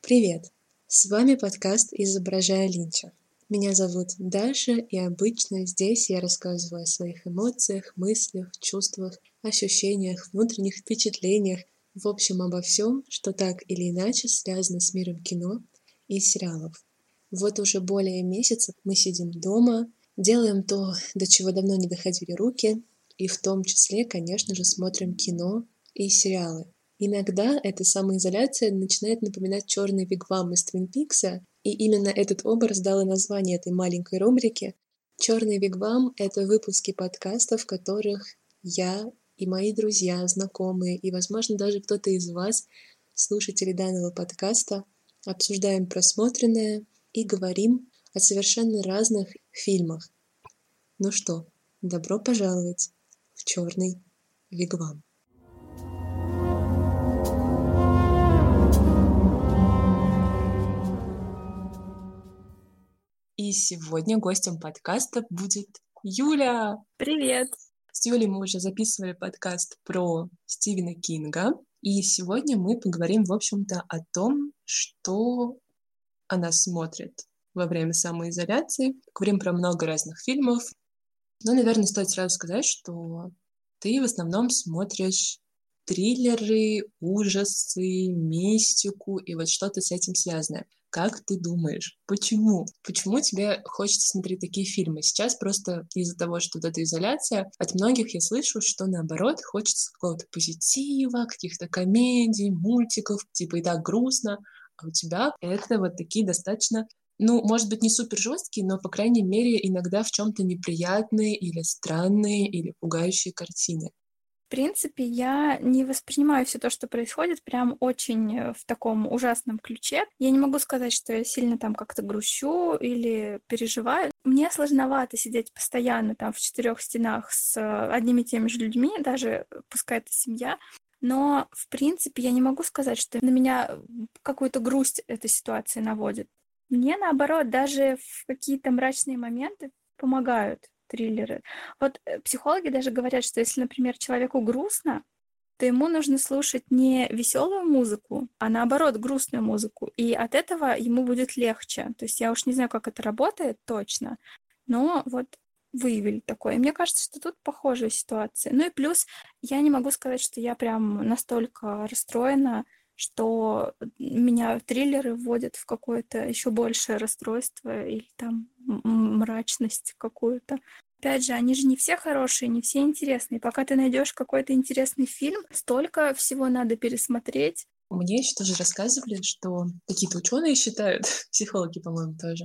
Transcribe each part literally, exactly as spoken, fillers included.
Привет! С вами подкаст «Изображая Линча». Меня зовут Даша, и обычно здесь я рассказываю о своих эмоциях, мыслях, чувствах, ощущениях, внутренних впечатлениях, в общем, обо всем, что так или иначе связано с миром кино и сериалов. Вот уже более месяца мы сидим дома, делаем то, до чего давно не доходили руки, и в том числе, конечно же, смотрим кино и сериалы. Иногда эта самоизоляция начинает напоминать черный вигвам из Твин Пикса, и именно этот образ дал и название этой маленькой рубрике. Черный вигвам — это выпуски подкастов, в которых я и мои друзья, знакомые, и, возможно, даже кто-то из вас, слушатели данного подкаста, обсуждаем просмотренное и говорим о совершенно разных фильмах. Ну что, добро пожаловать в черный вигвам. И сегодня гостем подкаста будет Юля. Привет! С Юлей мы уже записывали подкаст про Стивена Кинга, и сегодня мы поговорим, в общем-то, о том, что она смотрит во время самоизоляции. Говорим про много разных фильмов. Но, наверное, стоит сразу сказать, что ты в основном смотришь триллеры, ужасы, мистику и вот что-то с этим связанное. Как ты думаешь, почему? Почему тебе хочется смотреть такие фильмы? Сейчас просто из-за того, что вот эта изоляция, от многих я слышу, что наоборот, хочется какого-то позитива, каких-то комедий, мультиков, типа и так грустно, а у тебя это вот такие достаточно, ну, может быть, не супер жесткие, но, по крайней мере, иногда в чем-то неприятные или странные или пугающие картины. В принципе, я не воспринимаю все то, что происходит, прям очень в таком ужасном ключе. Я не могу сказать, что я сильно там как-то грущу или переживаю. Мне сложновато сидеть постоянно там в четырех стенах с одними и теми же людьми, даже пускай это семья. Но, в принципе, я не могу сказать, что на меня какую-то грусть эта ситуация наводит. Мне, наоборот, даже в какие-то мрачные моменты помогают триллеры. Вот психологи даже говорят, что если, например, человеку грустно, то ему нужно слушать не веселую музыку, а наоборот грустную музыку. И от этого ему будет легче. То есть я уж не знаю, как это работает точно, но вот выявили такое. И мне кажется, что тут похожая ситуация. Ну и плюс я не могу сказать, что я прям настолько расстроена, что меня триллеры вводят в какое-то еще большее расстройство или там мрачность какую-то. Опять же, они же не все хорошие, не все интересные. Пока ты найдешь какой-то интересный фильм, столько всего надо пересмотреть. Мне еще тоже рассказывали, что какие-то ученые считают, психологи, по-моему, тоже,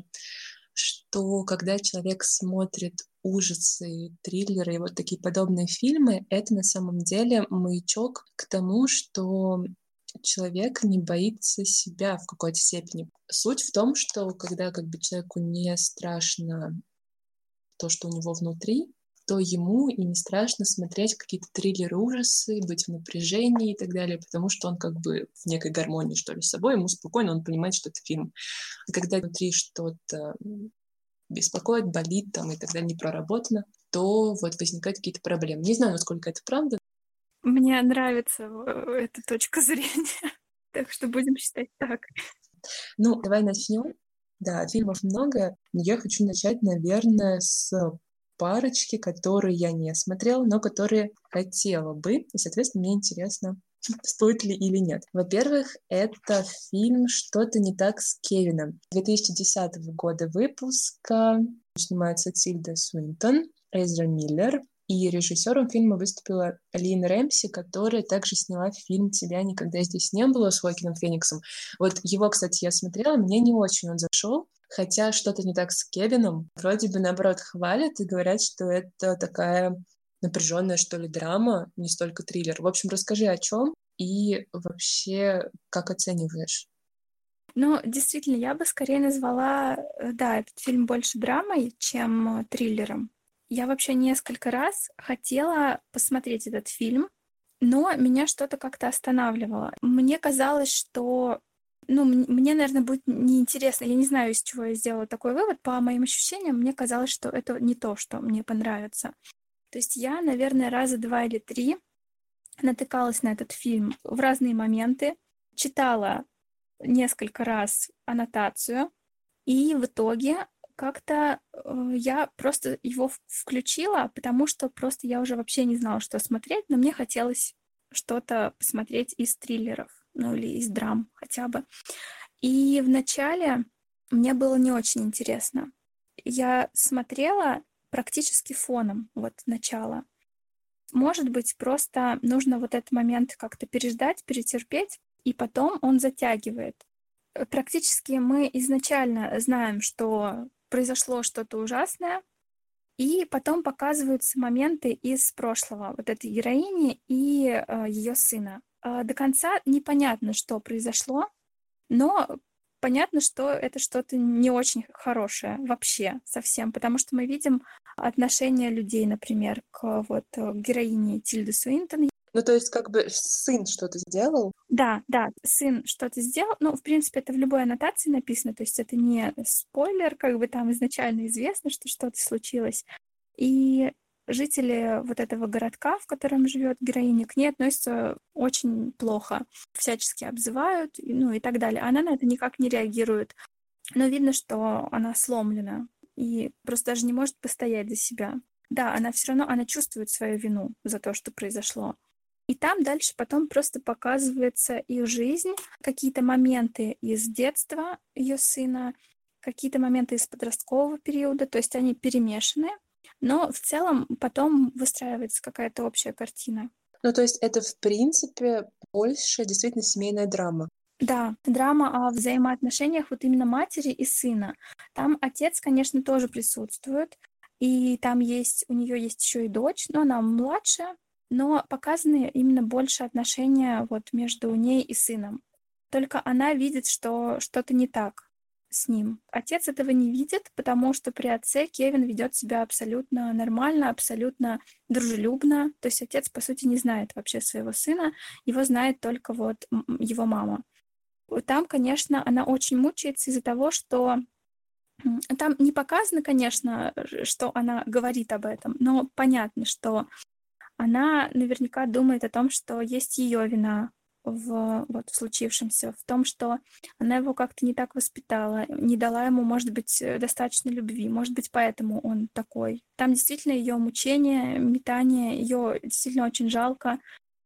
что когда человек смотрит ужасы, триллеры и вот такие подобные фильмы, это на самом деле маячок к тому, что человек не боится себя в какой-то степени. Суть в том, что когда как бы человеку не страшно то, что у него внутри, то ему и не страшно смотреть какие-то триллеры, ужасы, быть в напряжении и так далее, потому что он как бы в некой гармонии, что ли, с собой, ему спокойно, он понимает, что это фильм. А когда внутри что-то беспокоит, болит там и так далее, не проработано, то вот возникают какие-то проблемы. Не знаю, насколько это правда. Мне нравится эта точка зрения, так что будем считать так. Ну, давай начнем. Да, фильмов много, но я хочу начать, наверное, с парочки, которые я не смотрела, но которые хотела бы. И, соответственно, мне интересно, стоит ли или нет. Во-первых, это фильм «Что-то не так с Кевином» две тысячи десятого года выпуска. Снимается Тильда Суинтон, Эзра Миллер. И режиссером фильма выступила Лин Рэмси, которая также сняла фильм «Тебя никогда здесь не было» с Хоакином Фениксом. Вот его, кстати, я смотрела, мне не очень он зашел, хотя «Что-то не так с Кевином» вроде бы, наоборот, хвалят и говорят, что это такая напряженная, что ли, драма, не столько триллер. В общем, расскажи, о чем и вообще как оцениваешь? Ну, действительно, я бы скорее назвала, да, этот фильм больше драмой, чем триллером. Я вообще несколько раз хотела посмотреть этот фильм, но меня что-то как-то останавливало. Мне казалось, что, ну, мне, наверное, будет неинтересно. Я не знаю, из чего я сделала такой вывод. По моим ощущениям, мне казалось, что это не то, что мне понравится. То есть я, наверное, раза два или три натыкалась на этот фильм в разные моменты, читала несколько раз аннотацию, и в итоге как-то э, я просто его в- включила, потому что просто я уже вообще не знала, что смотреть, но мне хотелось что-то посмотреть из триллеров, ну или из драм хотя бы. И вначале мне было не очень интересно. Я смотрела практически фоном, вот начало. Может быть, просто нужно вот этот момент как-то переждать, перетерпеть, и потом он затягивает. Э, Практически мы изначально знаем, что произошло что-то ужасное, и потом показываются моменты из прошлого вот этой героини и ее сына. А, До конца непонятно, что произошло, но понятно, что это что-то не очень хорошее вообще совсем, потому что мы видим отношение людей, например, к вот э, героине Тильды Суинтон. Ну, то есть, как бы сын что-то сделал. Да, да, сын что-то сделал. Ну, в принципе, это в любой аннотации написано, то есть это не спойлер, как бы там изначально известно, что что-то случилось. И жители вот этого городка, в котором живет героиня, к ней относятся очень плохо, всячески обзывают, и- ну и так далее. Она на это никак не реагирует, но видно, что она сломлена и просто даже не может постоять за себя. Да, она все равно, она чувствует свою вину за то, что произошло. И там дальше потом просто показывается их жизнь, какие-то моменты из детства ее сына, какие-то моменты из подросткового периода, то есть они перемешаны, но в целом потом выстраивается какая-то общая картина. Ну, то есть это, в принципе, больше действительно семейная драма. Да, драма о взаимоотношениях вот именно матери и сына. Там отец, конечно, тоже присутствует, и там есть, у нее есть еще и дочь, но она младше, но показаны именно больше отношения вот между ней и сыном. Только она видит, что что-то не так с ним. Отец этого не видит, потому что при отце Кевин ведет себя абсолютно нормально, абсолютно дружелюбно. То есть отец, по сути, не знает вообще своего сына, его знает только вот м, его мама. Там, конечно, она очень мучается из-за того, что м, там не показано, конечно, ж- что она говорит об этом, но понятно, что она наверняка думает о том, что есть ее вина в вот в случившемся, в том, что она его как-то не так воспитала, не дала ему, может быть, э, достаточно любви, может быть, поэтому он такой. Там действительно ее мучение, метание, ее действительно очень жалко,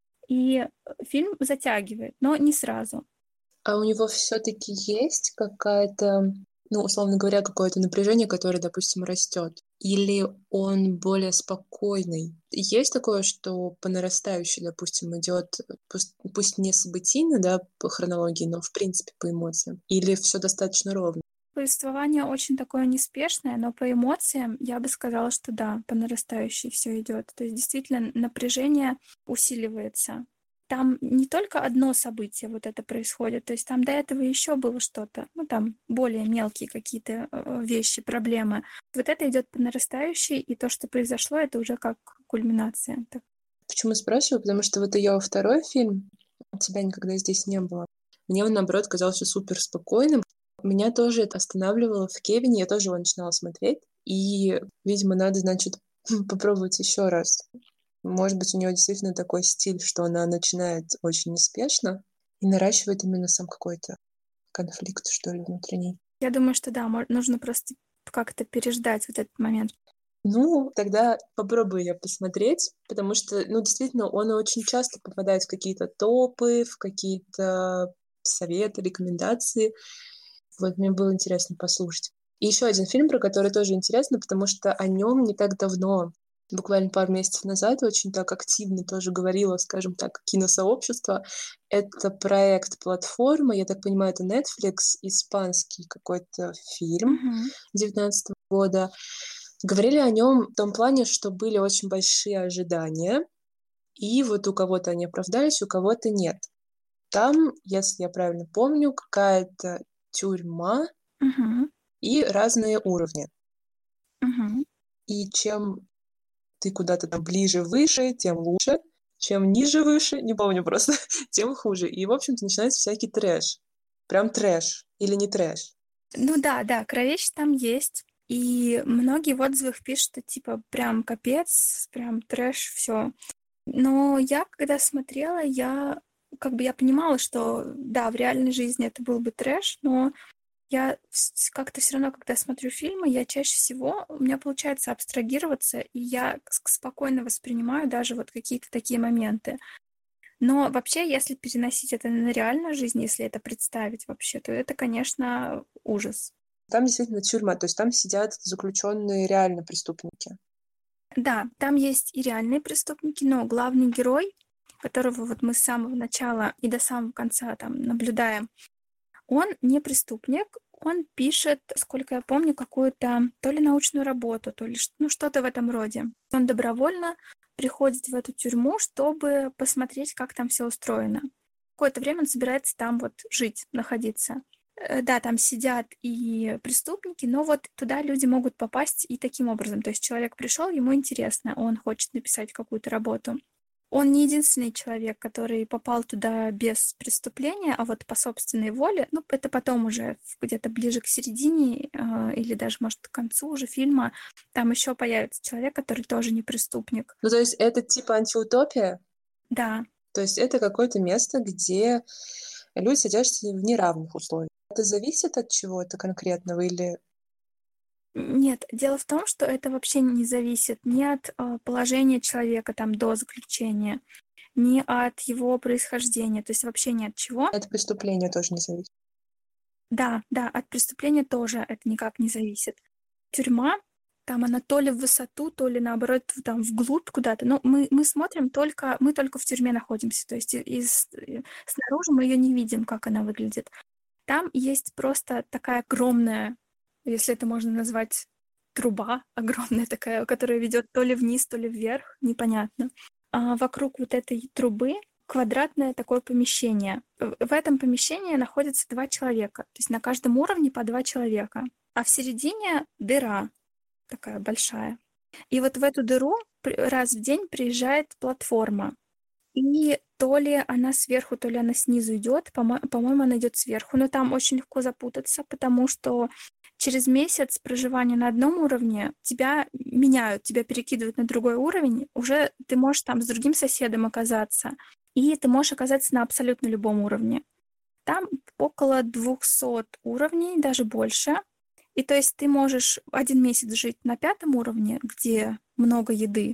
и э, фильм затягивает, но не сразу. А у него все-таки есть какая-то, ну, условно говоря, какое-то напряжение, которое, допустим, растет? Или он более спокойный? Есть такое, что по нарастающей, допустим, идет, пусть, пусть не событийно, да, по хронологии, но в принципе по эмоциям? Или все достаточно ровно? Повествование очень такое неспешное, но по эмоциям я бы сказала, что да, по нарастающей все идет. То есть действительно напряжение усиливается. Там не только одно событие вот это происходит, то есть там до этого еще было что-то, ну там более мелкие какие-то э, вещи, проблемы. Вот это идет по нарастающей, и то, что произошло, это уже как кульминация. Так. Почему спрашиваю? Потому что вот ее второй фильм «Тебя никогда здесь не было», мне он, наоборот, казался супер спокойным. Меня тоже это останавливало в Кевине, я тоже его начинала смотреть. И, видимо, надо, значит, попробовать еще раз. Может быть, у нее действительно такой стиль, что она начинает очень неспешно и наращивает именно сам какой-то конфликт, что ли, внутренний. Я думаю, что да, мо- нужно просто как-то переждать вот этот момент. Ну, тогда попробую я посмотреть, потому что, ну, действительно, он очень часто попадает в какие-то топы, в какие-то советы, рекомендации. Вот мне было интересно послушать. И еще один фильм, про который тоже интересно, потому что о нем не так давно, буквально пару месяцев назад, очень так активно тоже говорило, скажем так, киносообщество. Это проект «Платформа», я так понимаю, это Netflix, испанский какой-то фильм Мгм. девятнадцатого года. Говорили о нем в том плане, что были очень большие ожидания, и вот у кого-то они оправдались, у кого-то нет. Там, если я правильно помню, какая-то тюрьма Мгм. и разные уровни. Мгм. И чем ты куда-то там ближе, выше, тем лучше. Чем ниже, выше, не помню просто, тем хуже. И, в общем-то, начинается всякий трэш. Прям трэш. Или не трэш. Ну да, да, кровища там есть. И многие в отзывах пишут, что типа прям капец, прям трэш, все. Но я, когда смотрела, я как бы я понимала, что да, в реальной жизни это был бы трэш, но я вс- как-то все равно, когда смотрю фильмы, я чаще всего, у меня получается абстрагироваться, и я с- спокойно воспринимаю даже вот какие-то такие моменты. Но вообще, если переносить это на реальную жизнь, если это представить вообще, то это, конечно, ужас. Там действительно тюрьма, то есть там сидят заключенные реально преступники. Да, там есть и реальные преступники, но главный герой, которого вот мы с самого начала и до самого конца там наблюдаем, он не преступник, он пишет, сколько я помню, какую-то то ли научную работу, то ли ш- ну, что-то в этом роде. Он добровольно приходит в эту тюрьму, чтобы посмотреть, как там все устроено. Какое-то время он собирается там вот жить, находиться. Э, Да, там сидят и преступники, но вот туда люди могут попасть и таким образом. То есть человек пришел, ему интересно, он хочет написать какую-то работу. Он не единственный человек, который попал туда без преступления, а вот по собственной воле. Ну, это потом уже где-то ближе к середине а, или даже, может, к концу уже фильма там еще появится человек, который тоже не преступник. Ну, то есть это типа антиутопия, Да, то есть это какое-то место, где люди содержатся в неравных условиях. Это зависит от чего-то конкретного или... нет, дело в том, что это вообще не зависит ни от а, положения человека там до заключения, ни от его происхождения, то есть вообще ни от чего. От преступления тоже не зависит? Да, да, от преступления тоже это никак не зависит. Тюрьма, там она то ли в высоту, то ли наоборот в- там вглубь куда-то. Но мы, мы смотрим только, мы только в тюрьме находимся, то есть и- из, э, снаружи мы ее не видим, как она выглядит. Там есть просто такая огромная, если это можно назвать, труба огромная такая, которая ведет то ли вниз, то ли вверх, непонятно. А вокруг вот этой трубы квадратное такое помещение. В в этом помещении находятся два человека, то есть на каждом уровне по два человека. А в середине дыра такая большая. И вот в эту дыру при- раз в день приезжает платформа. И то ли она сверху, то ли она снизу идет. По-мо- По-моему, она идет сверху. Но там очень легко запутаться, потому что через месяц проживания на одном уровне тебя меняют, тебя перекидывают на другой уровень. Уже ты можешь там с другим соседом оказаться. И ты можешь оказаться на абсолютно любом уровне. Там около двухсот уровней, даже больше. И то есть ты можешь один месяц жить на пятом уровне, где много еды,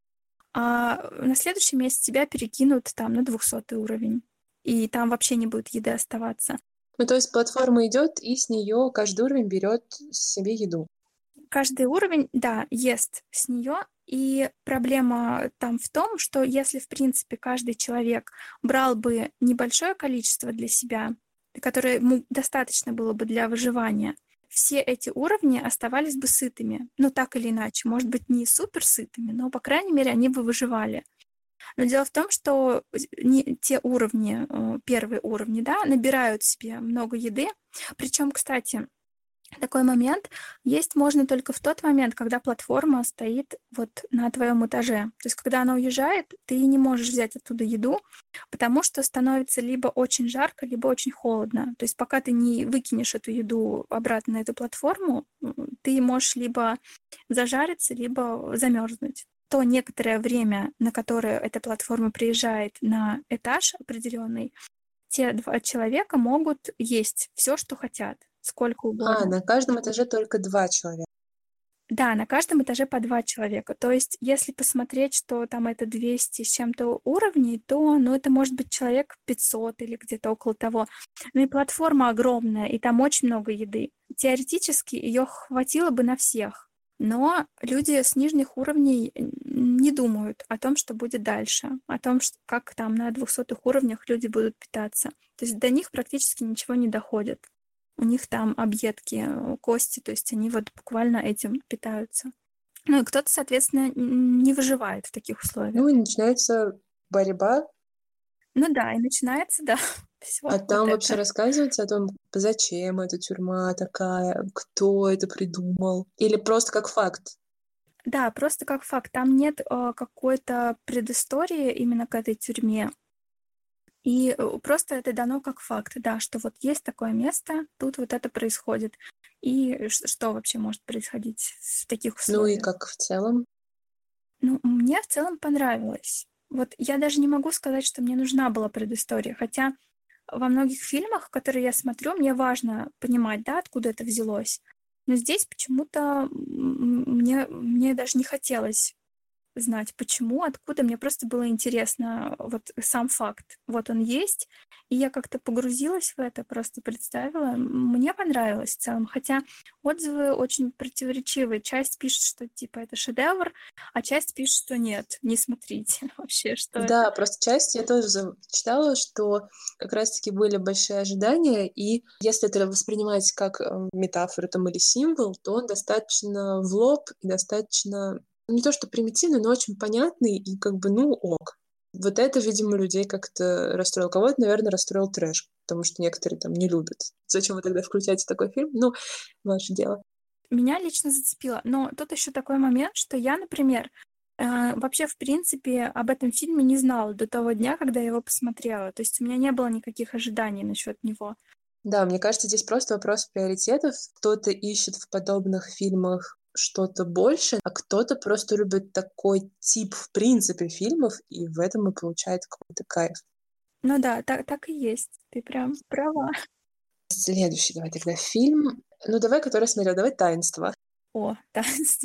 а на следующий месяц тебя перекинут там на двухсотый уровень. И там вообще не будет еды оставаться. Ну, то есть платформа идет, и с нее каждый уровень берет себе еду. Каждый уровень, да, ест с нее. И проблема там в том, что если, в принципе, каждый человек брал бы небольшое количество для себя, которое ему достаточно было бы для выживания, все эти уровни оставались бы сытыми. Ну, так или иначе. Может быть, не супер сытыми, но, по крайней мере, они бы выживали. Но дело в том, что не, те уровни, э, первые уровни, да, набирают себе много еды. Причем, кстати, такой момент есть можно только в тот момент, когда платформа стоит вот на твоем этаже. То есть, когда она уезжает, ты не можешь взять оттуда еду, потому что становится либо очень жарко, либо очень холодно. То есть, пока ты не выкинешь эту еду обратно на эту платформу, м, ты можешь либо зажариться, либо замерзнуть. То некоторое время, на которое эта платформа приезжает на этаж определенный, те два человека могут есть все, что хотят, сколько А, угодно. на каждом этаже только два человека. Да, на каждом этаже по два человека. То есть, если посмотреть, что там это двести с чем-то уровней, то, ну, это может быть человек пятьсот или где-то около того. Ну и платформа огромная, и там очень много еды. Теоретически ее хватило бы на всех. Но люди с нижних уровней н- не думают о том, что будет дальше, о том, что, как там на двухсотых уровнях люди будут питаться. То есть до них практически ничего не доходит. У них там объедки, э, кости, то есть они вот буквально этим питаются. Ну и кто-то, соответственно, н- не выживает в таких Ну условиях. и начинается борьба, Ну да, и начинается, да, все а вот там вообще это. рассказывается о том, зачем эта тюрьма такая, кто это придумал, или просто как факт. Да, просто как факт, там нет э, какой-то предыстории именно к этой тюрьме. И э, просто это дано как факт, да, что вот есть такое место, тут вот это происходит. И ш- что вообще может происходить в таких Ну и условиях? как в целом. Ну, мне в целом понравилось. Вот я даже не могу сказать, что мне нужна была предыстория, хотя во многих фильмах, которые я смотрю, мне важно понимать, да, откуда это взялось. Но здесь почему-то м, мне, мне даже не хотелось знать, почему, откуда. Мне просто было интересно вот сам факт. Вот он есть, и я как-то погрузилась в это, просто представила. Мне понравилось в целом, хотя отзывы очень противоречивые. Часть пишет, что типа это шедевр, а часть пишет, что нет, не смотрите вообще, что это. Да, просто часть я тоже за- читала, что как раз-таки были большие ожидания, и если это воспринимать как э, метафору там, или символ, то он достаточно в лоб и достаточно, ну, не то что примитивный, но очень понятный и как бы, ну, ок. Вот это, видимо, людей как-то расстроило. Кого-то, наверное, расстроил трэш, потому что некоторые там не любят. Зачем вы тогда включаете такой фильм? Ну, ваше дело. Меня лично зацепило. Но тут еще такой момент, что я, например, э, вообще, в принципе, об этом фильме не знала до того дня, когда я его посмотрела. То есть у меня не было никаких ожиданий насчет него. Да, мне кажется, здесь просто вопрос приоритетов. Кто-то ищет в подобных фильмах что-то больше, а кто-то просто любит такой тип, в принципе, фильмов, и в этом и получает какой-то кайф. Ну да, так, так и есть. Ты прям права. Следующий, давай тогда фильм. Ну, давай, который смотрел. Давай «Таинство». О, да.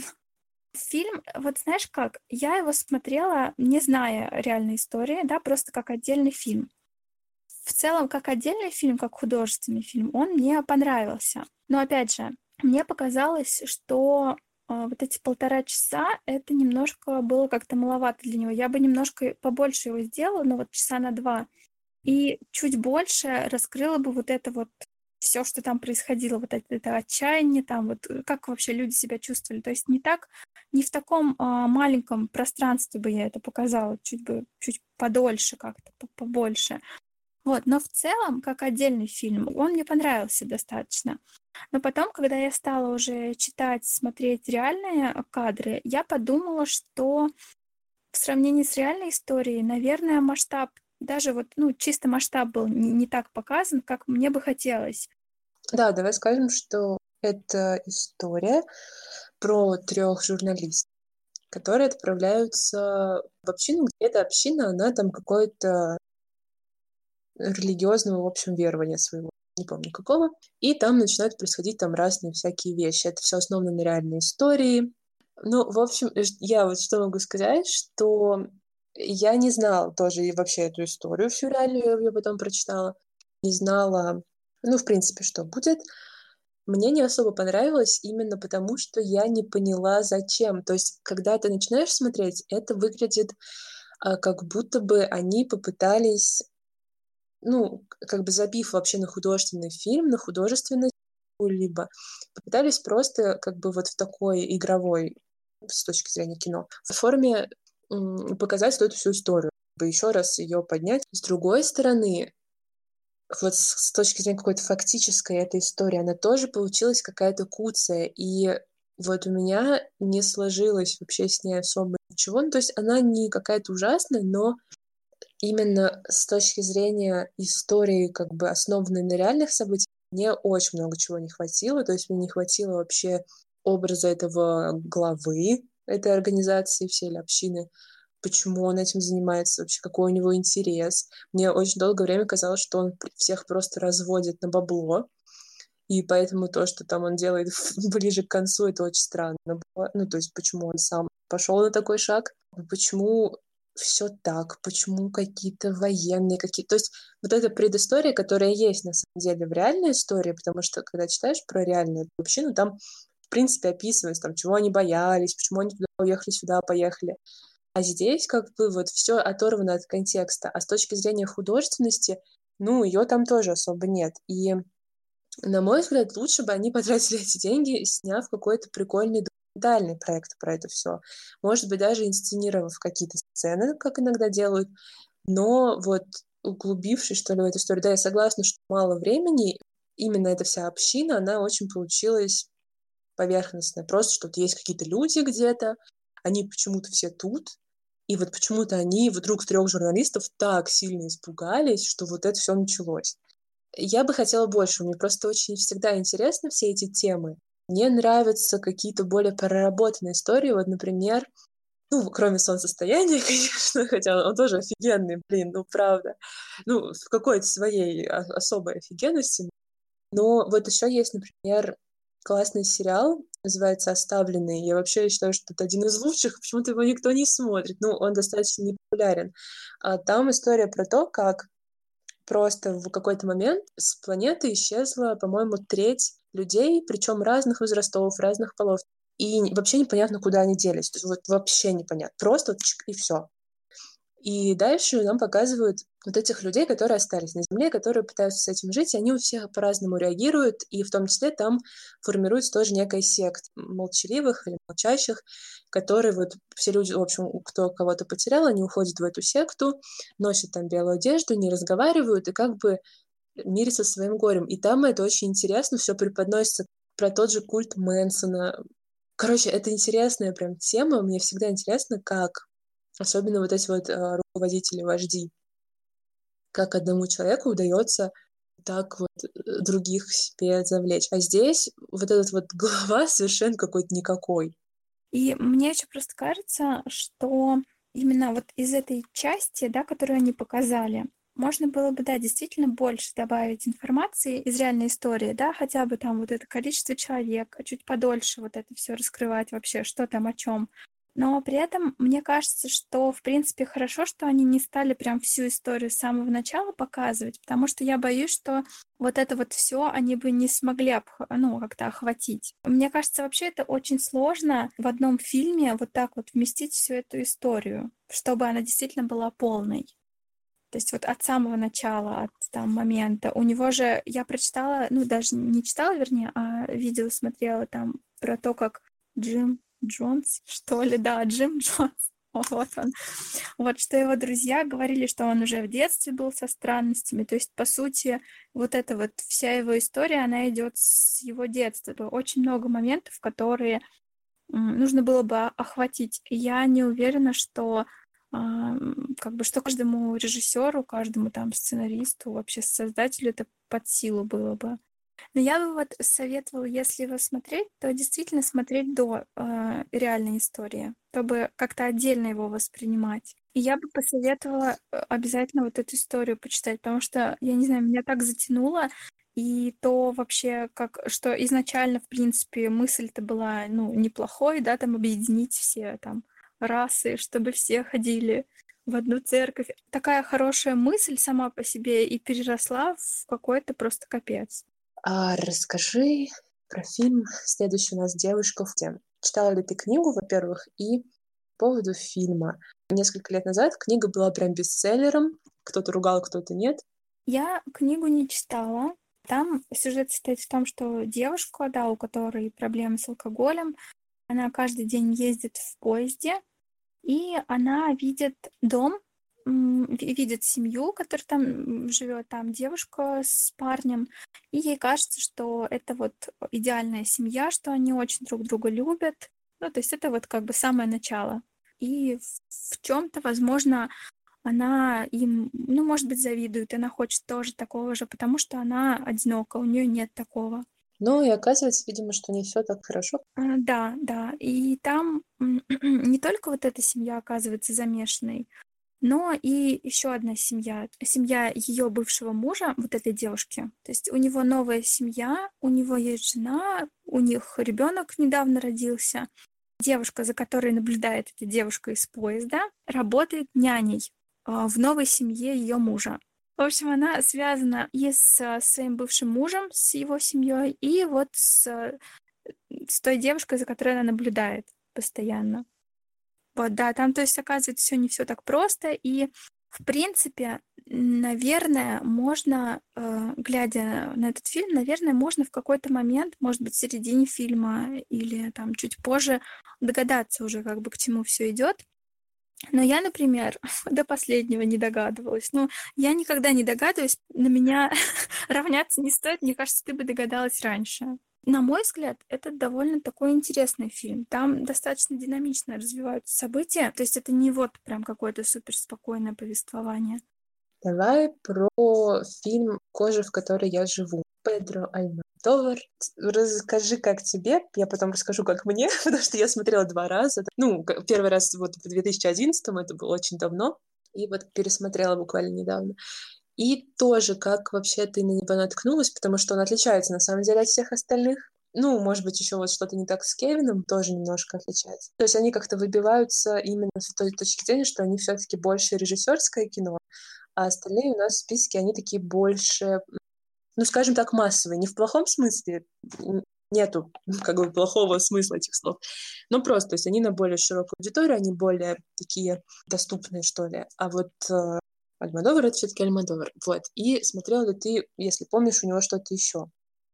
Фильм, вот знаешь как, я его смотрела, не зная реальной истории, да, просто как отдельный фильм. В целом, как отдельный фильм, как художественный фильм, он мне понравился. Но опять же, мне показалось, что а, вот эти полтора часа это немножко было как-то маловато для него. Я бы немножко побольше его сделала, но вот часа на два. И чуть больше раскрыла бы вот это вот все, что там происходило, вот это, это отчаяние, там вот э, как вообще люди себя чувствовали. То есть не так, не в таком а, маленьком пространстве бы я это показала, чуть бы, чуть подольше как-то, по- побольше. Вот, но в целом, как отдельный фильм, он мне понравился достаточно. Но потом, когда я стала уже читать, смотреть реальные кадры, я подумала, что в сравнении с реальной историей, наверное, масштаб, даже вот, ну, чисто масштаб был не, не так показан, как мне бы хотелось. Да, давай скажем, что это история про трех журналистов, которые отправляются в общину, где эта община, она там какое-то религиозного, в общем, верования своего, не помню какого. И там начинают происходить там разные всякие вещи. Это все основано на реальной истории. Ну, в общем, э, ш- я вот что могу сказать, что я не знала тоже и вообще эту историю всю реальную, я ее потом прочитала. Не знала, ну, в принципе, что будет. Мне не особо понравилось именно потому, что я не поняла, зачем. То есть, когда ты начинаешь смотреть, это выглядит а, как будто бы они попытались, ну, как бы забив вообще на художественный фильм, на художественность либо попытались просто как бы вот в такой игровой, с точки зрения кино, в форме м, показать вот эту всю историю, как бы еще раз ее поднять. С другой стороны, вот с, с точки зрения какой-то фактической этой истории, она тоже получилась какая-то куцая, и вот у меня не сложилось вообще с ней особо ничего. Ну, то есть она не какая-то ужасная, но именно с точки зрения истории, как бы основанной на реальных событиях, мне очень много чего не хватило. То есть мне не хватило вообще образа этого главы этой организации, всей или общины, почему он этим занимается, вообще какой у него интерес. Мне очень долгое время казалось, что он всех просто разводит на бабло, и поэтому то, что там он делает ближе к концу, это очень странно было. Ну, то есть почему он сам пошел на такой шаг, почему все так, почему какие-то военные какие-то... То есть вот эта предыстория, которая есть на самом деле в реальной истории, потому что когда читаешь про реальную общину, там в принципе описывается, там, чего они боялись, почему они туда уехали, сюда поехали. А здесь как бы вот все оторвано от контекста. А с точки зрения художественности, ну, ее там тоже особо нет. И на мой взгляд, лучше бы они потратили эти деньги, сняв какой-то прикольный документальный проект про это все. Может быть, даже инсценировав какие-то сцены, как иногда делают, но вот углубившись, что ли, в эту историю. Да, я согласна, что мало времени, именно эта вся община, она очень получилась поверхностная. Просто, что вот есть какие-то люди где-то, они почему-то все тут, и вот почему-то они вдруг трех журналистов так сильно испугались, что вот это все началось. Я бы хотела больше. Мне просто очень всегда интересны все эти темы. Мне нравятся какие-то более проработанные истории. Вот, например, Ну, кроме солнцестояния, конечно, хотя он тоже офигенный, блин, ну, правда. Ну, в какой-то своей о- особой офигенности. Но вот еще есть, например, классный сериал, называется «Оставленные». Я вообще считаю, что это один из лучших, почему-то его никто не смотрит. Ну, он достаточно непопулярен. А там история про то, как просто в какой-то момент с планеты исчезла, по-моему, треть людей, причем разных возрастов, разных полов. И не- вообще непонятно, куда они делись. То есть вот вообще непонятно. Просто вот чик, и все. И дальше нам показывают вот этих людей, которые остались на Земле, которые пытаются с этим жить, и они у всех по-разному реагируют, и в том числе там формируется тоже некая секта молчаливых или молчащих, которые вот все люди, в общем, кто кого-то потерял, они уходят в эту секту, носят там белую одежду, не разговаривают и как бы мирятся со своим горем. И там это очень интересно, все преподносится про тот же культ Мэнсона. Короче, это интересная прям тема, мне всегда интересно, как особенно вот эти вот э, руководители, вожди, как одному человеку удается так вот э, других к себе завлечь. А здесь вот этот вот глава совершенно какой-то никакой. И мне еще просто кажется, что именно вот из этой части, да, которую они показали, можно было бы, да, действительно больше добавить информации из реальной истории, да, хотя бы там вот это количество человек, чуть подольше вот это все раскрывать вообще, что там, о чем. Но при этом мне кажется, что, в принципе, хорошо, что они не стали прям всю историю с самого начала показывать, потому что я боюсь, что вот это вот все они бы не смогли обх- ну, как-то охватить. Мне кажется, вообще это очень сложно в одном фильме вот так вот вместить всю эту историю, чтобы она действительно была полной. То есть вот от самого начала, от там момента. У него же, я прочитала, ну даже не читала, вернее, а видео смотрела там про то, как Джим Джонс, что ли, да, Джим Джонс, О, вот он. Вот что его друзья говорили, что он уже в детстве был со странностями. То есть, по сути, вот эта вот вся его история, она идет с его детства. То очень много моментов, которые м, нужно было бы о- охватить. И я не уверена, что а, м, как бы что каждому режиссеру, каждому там сценаристу, вообще создателю это под силу было бы. Но я бы вот советовала, если его смотреть, то действительно смотреть до э, реальной истории, чтобы как-то отдельно его воспринимать. И я бы посоветовала э, обязательно вот эту историю почитать, потому что, я не знаю, меня так затянуло, и то вообще, как, что изначально, в принципе, мысль-то была, ну, неплохой, да, там объединить все там расы, чтобы все ходили в одну церковь. Такая хорошая мысль сама по себе и переросла в какой-то просто капец. А расскажи про фильм «Следующий у нас девушка в тем». Читала ли ты книгу, во-первых, и по поводу фильма. Несколько лет назад книга была прям бестселлером. Кто-то ругал, кто-то нет. Я книгу не читала. Там сюжет состоит в том, что девушка, да, у которой проблемы с алкоголем, она каждый день ездит в поезде, и она видит дом, м, ви- видит семью, которая там живет, там девушка с парнем, и ей кажется, что это вот идеальная семья, что они очень друг друга любят. Ну, то есть это вот как бы самое начало. И в чем-то, возможно, она им, ну, может быть, завидует, она хочет тоже такого же, потому что она одинока, у нее нет такого. Ну и оказывается, видимо, что не все так хорошо. А, Да, да, и там м, не только вот эта семья оказывается замешанной, но и еще одна семья, семья ее бывшего мужа, вот этой девушки. То есть у него новая семья, у него есть жена, у них ребенок недавно родился. Девушка, за которой наблюдает эта девушка из поезда, работает няней а, в новой семье ее мужа. В общем, она связана и с а, своим бывшим мужем, с его семьей, и вот с, а, с той девушкой, за которой она наблюдает постоянно. Вот, да, там, то есть, оказывается, все не все так просто, и, в принципе, наверное, можно, э, глядя на этот фильм, наверное, можно в какой-то момент, может быть, в середине фильма или там чуть позже, догадаться уже, как бы к чему все идет. Но я, например, до последнего не догадывалась. Ну, я никогда не догадываюсь, на меня равняться не стоит. Мне кажется, ты бы догадалась раньше. На мой взгляд, это довольно такой интересный фильм. Там достаточно динамично развиваются события. То есть это не вот прям какое-то супер спокойное повествование. Давай про фильм «Кожа, в которой я живу». Педро Альмодовар. Расскажи, как тебе, я потом расскажу, как мне, потому что я смотрела два раза. Ну, первый раз вот в две тысячи одиннадцатом, это было очень давно, и вот пересмотрела буквально недавно. И тоже, как вообще ты на него наткнулась, потому что он отличается, на самом деле, от всех остальных. Ну, может быть, еще вот что-то не так с Кевином, тоже немножко отличается. То есть они как-то выбиваются именно с той точки зрения, что они все-таки больше режиссерское кино, а остальные у нас в списке, они такие больше, ну, скажем так, массовые. Не в плохом смысле, нету как бы плохого смысла этих слов, но просто, то есть они на более широкую аудиторию, они более такие доступные, что ли. А вот э, Альмодовар — это все-таки Альмодовар. Вот. И смотрела ли ты, если помнишь, у него что-то еще?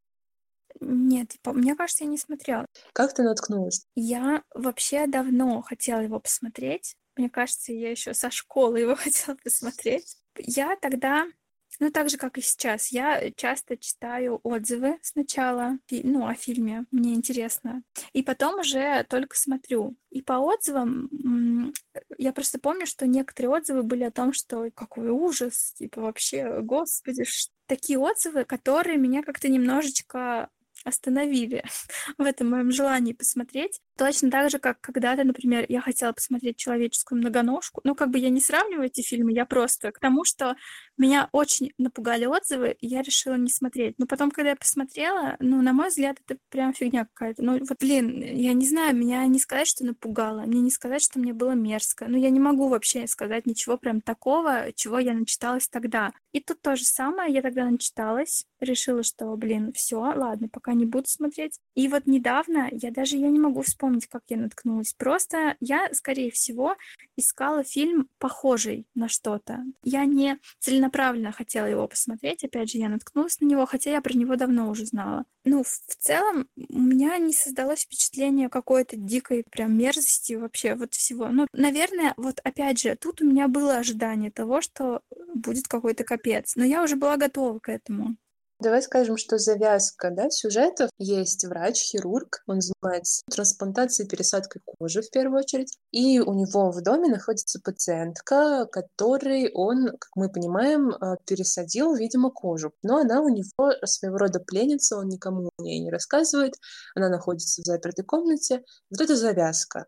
Нет, по- мне кажется, я не смотрела. Как ты наткнулась? Я вообще давно хотела его посмотреть. Мне кажется, я еще со школы его хотела посмотреть. Я тогда, ну так же, как и сейчас, я часто читаю отзывы сначала, фи- ну, о фильме, мне интересно, и потом уже только смотрю. И по отзывам, м, я просто помню, что некоторые отзывы были о том, что какой ужас, типа вообще, господи, ш- такие отзывы, которые меня как-то немножечко остановили в этом моем желании посмотреть. Точно так же, как когда-то, например, я хотела посмотреть «Человеческую многоножку». Ну, как бы я не сравниваю эти фильмы, я просто к тому, что меня очень напугали отзывы, и я решила не смотреть. Но потом, когда я посмотрела, ну, на мой взгляд, это прям фигня какая-то. Ну, вот, блин, я не знаю, меня не сказать, что напугало, мне не сказать, что мне было мерзко. Ну, я не могу вообще сказать ничего прям такого, чего я начиталась тогда. И тут то же самое, я тогда начиталась, решила, что, блин, все, ладно, пока не буду смотреть. И вот недавно, я даже я не могу вспомнить, как я наткнулась. Просто я, скорее всего, искала фильм похожий на что-то. Я не целенаправленно хотела его посмотреть, опять же, я наткнулась на него, хотя я про него давно уже знала. Ну, в в целом, у меня не создалось впечатление какой-то дикой прям мерзости вообще вот всего. Ну, наверное, вот опять же, тут у меня было ожидание того, что будет какой-то капец, но я уже была готова к этому. Давай скажем, что завязка, да, сюжетов. Есть врач, хирург, он занимается трансплантацией, пересадкой кожи в первую очередь. И у него в доме находится пациентка, которой он, как мы понимаем, э, пересадил, видимо, кожу. Но она у него своего рода пленница, он никому о ней не рассказывает. Она находится в запертой комнате. Вот это завязка.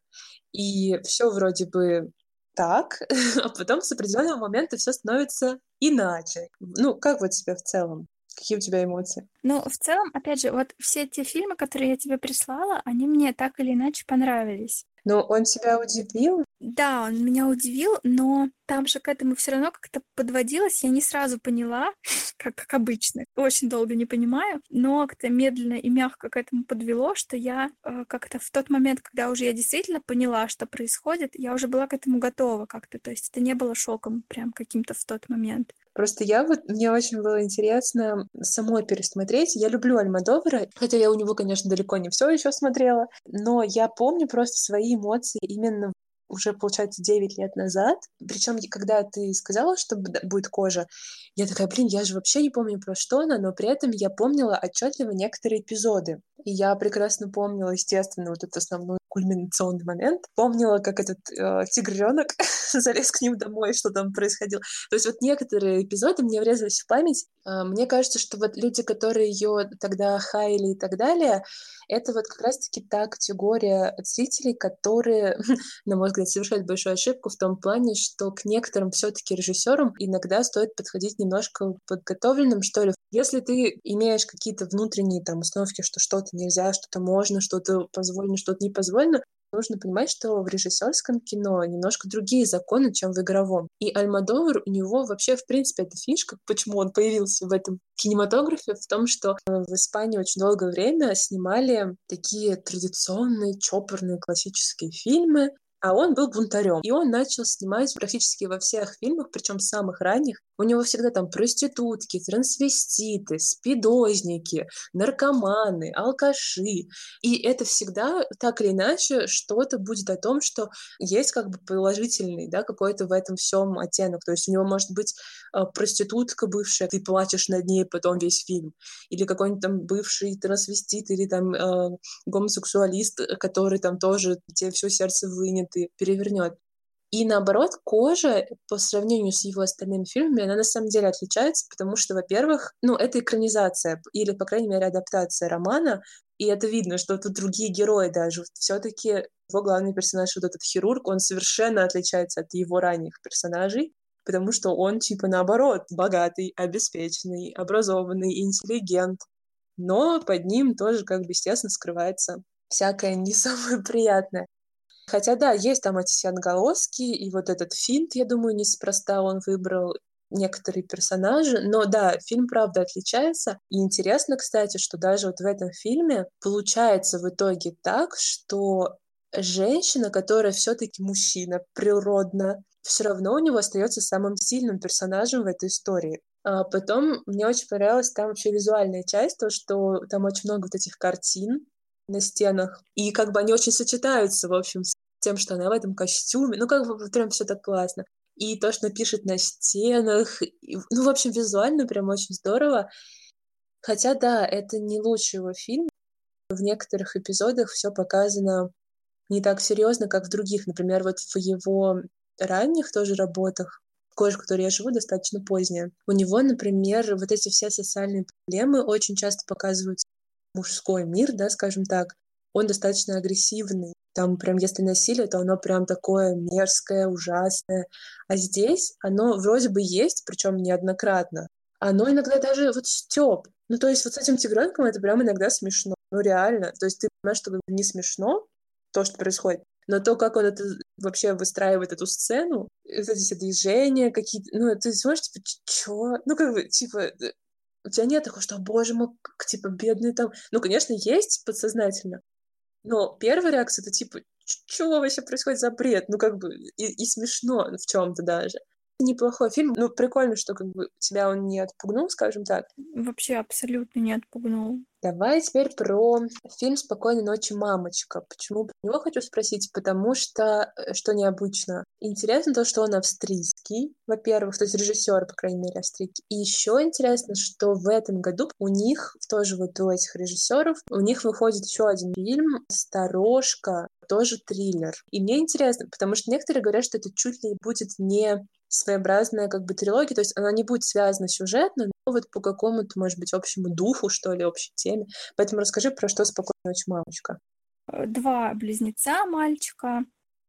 И все вроде бы так, а потом с определенного момента все становится иначе. Ну, как вот тебе в целом? Какие у тебя эмоции? Ну, в целом, опять же, вот все те фильмы, которые я тебе прислала, они мне так или иначе понравились. Ну, он тебя удивил? Да, он меня удивил, но там же к этому все равно как-то подводилось. Я не сразу поняла, как, как обычно. Очень долго не понимаю, но как-то медленно и мягко к этому подвело, что я э, как-то в тот момент, когда уже я действительно поняла, что происходит, я уже была к этому готова как-то. То есть это не было шоком прям каким-то в тот момент. Просто я вот, мне очень было интересно самой пересмотреть. Я люблю Альмодовара, хотя я у него, конечно, далеко не все еще смотрела, но я помню просто свои эмоции именно уже, получается, девять лет назад. Причем, когда ты сказала, что б- будет кожа, я такая, блин, я же вообще не помню, про что она, но при этом я помнила отчетливо некоторые эпизоды. И я прекрасно помнила, естественно, вот этот основной кульминационный момент. Помнила, как этот э, тигренок залез к ним домой, что там происходило. То есть вот некоторые эпизоды мне врезались в память. А, Мне кажется, что вот люди, которые ее тогда хаяли и так далее, это вот как раз-таки та категория зрителей, которые, на мой взгляд, совершают большую ошибку в том плане, что к некоторым все-таки режиссерам иногда стоит подходить немножко подготовленным, что ли. Если ты имеешь какие-то внутренние там установки, что что-то нельзя, что-то можно, что-то позволено, что-то не позволено, нужно понимать, что в режиссерском кино немножко другие законы, чем в игровом. И Альмодовар, у него вообще, в принципе, эта фишка, почему он появился в этом кинематографе, в том, что в Испании очень долгое время снимали такие традиционные, чопорные, классические фильмы, а он был бунтарем. И он начал снимать практически во всех фильмах, причем самых ранних. У него всегда там проститутки, трансвеститы, спидозники, наркоманы, алкаши. И это всегда так или иначе что-то будет о том, что есть как бы положительный, да, какой-то в этом всем оттенок. То есть у него может быть э, проститутка бывшая, ты плачешь над ней потом весь фильм. Или какой-нибудь там бывший трансвестит, или там э, гомосексуалист, который там тоже тебе все сердце вынет и перевернет. И наоборот, кожа по сравнению с его остальными фильмами, она на самом деле отличается, потому что, во-первых, ну, это экранизация, или, по крайней мере, адаптация романа, и это видно, что тут другие герои даже. Все-таки его главный персонаж, вот этот хирург, он совершенно отличается от его ранних персонажей, потому что он, типа, наоборот, богатый, обеспеченный, образованный, интеллигент. Но под ним тоже, как бы, естественно, скрывается всякое не самое приятное. Хотя, да, есть там эти все отголоски, и вот этот финт, я думаю, неспроста он выбрал некоторые персонажи. Но да, фильм, правда, отличается. И интересно, кстати, что даже вот в этом фильме получается в итоге так, что женщина, которая все-таки мужчина природно, все равно у него остается самым сильным персонажем в этой истории. А потом мне очень понравилась там еще визуальная часть, то, что там очень много вот этих картин на стенах, и как бы они очень сочетаются, в общем, с тем, что она в этом костюме, ну, как бы вот прям все так классно. И то, что она пишет на стенах, и, ну, в общем, визуально прям очень здорово. Хотя, да, это не лучший его фильм. В некоторых эпизодах все показано не так серьезно, как в других. Например, вот в его ранних тоже работах, кожа, в которой я живу, достаточно поздняя. У него, например, вот эти все социальные проблемы очень часто показывают мужской мир, да, скажем так. Он достаточно агрессивный. Там прям, если насилие, то оно прям такое мерзкое, ужасное. А здесь оно вроде бы есть, причем неоднократно. Оно иногда даже вот стёб. Ну, то есть вот с этим тигренком это прям иногда смешно. Ну, реально. То есть ты понимаешь, что как бы не смешно то, что происходит, но то, как он это вообще выстраивает эту сцену, вот эти все движения какие-то, ну, ты смотришь, типа, чё? Ну, как бы, типа, у тебя нет такого, что, боже мой, как, типа, бедный там... Ну, конечно, есть подсознательно, но первая реакция — это, типа, что вообще происходит за бред? Ну, как бы, и, и смешно в чем то даже. Неплохой фильм. Ну, прикольно, что как бы тебя он не отпугнул, скажем так. Вообще абсолютно не отпугнул. Давай теперь про фильм «Спокойной ночи, мамочка». Почему про него хочу спросить? Потому что, э, что необычно, интересно то, что он австрийский, во-первых, то есть режиссер, по крайней мере, австрийский. И еще интересно, что в этом году у них, тоже вот у этих режиссеров, у них выходит еще один фильм «Сторожка», тоже триллер. И мне интересно, потому что некоторые говорят, что это чуть ли будет не своеобразная как бы трилогия, то есть она не будет связана сюжетно, но вот по какому-то, может быть, общему духу, что ли, общей теме. Поэтому расскажи, про что «Спокойной ночи, мамочка». Два близнеца, мальчика,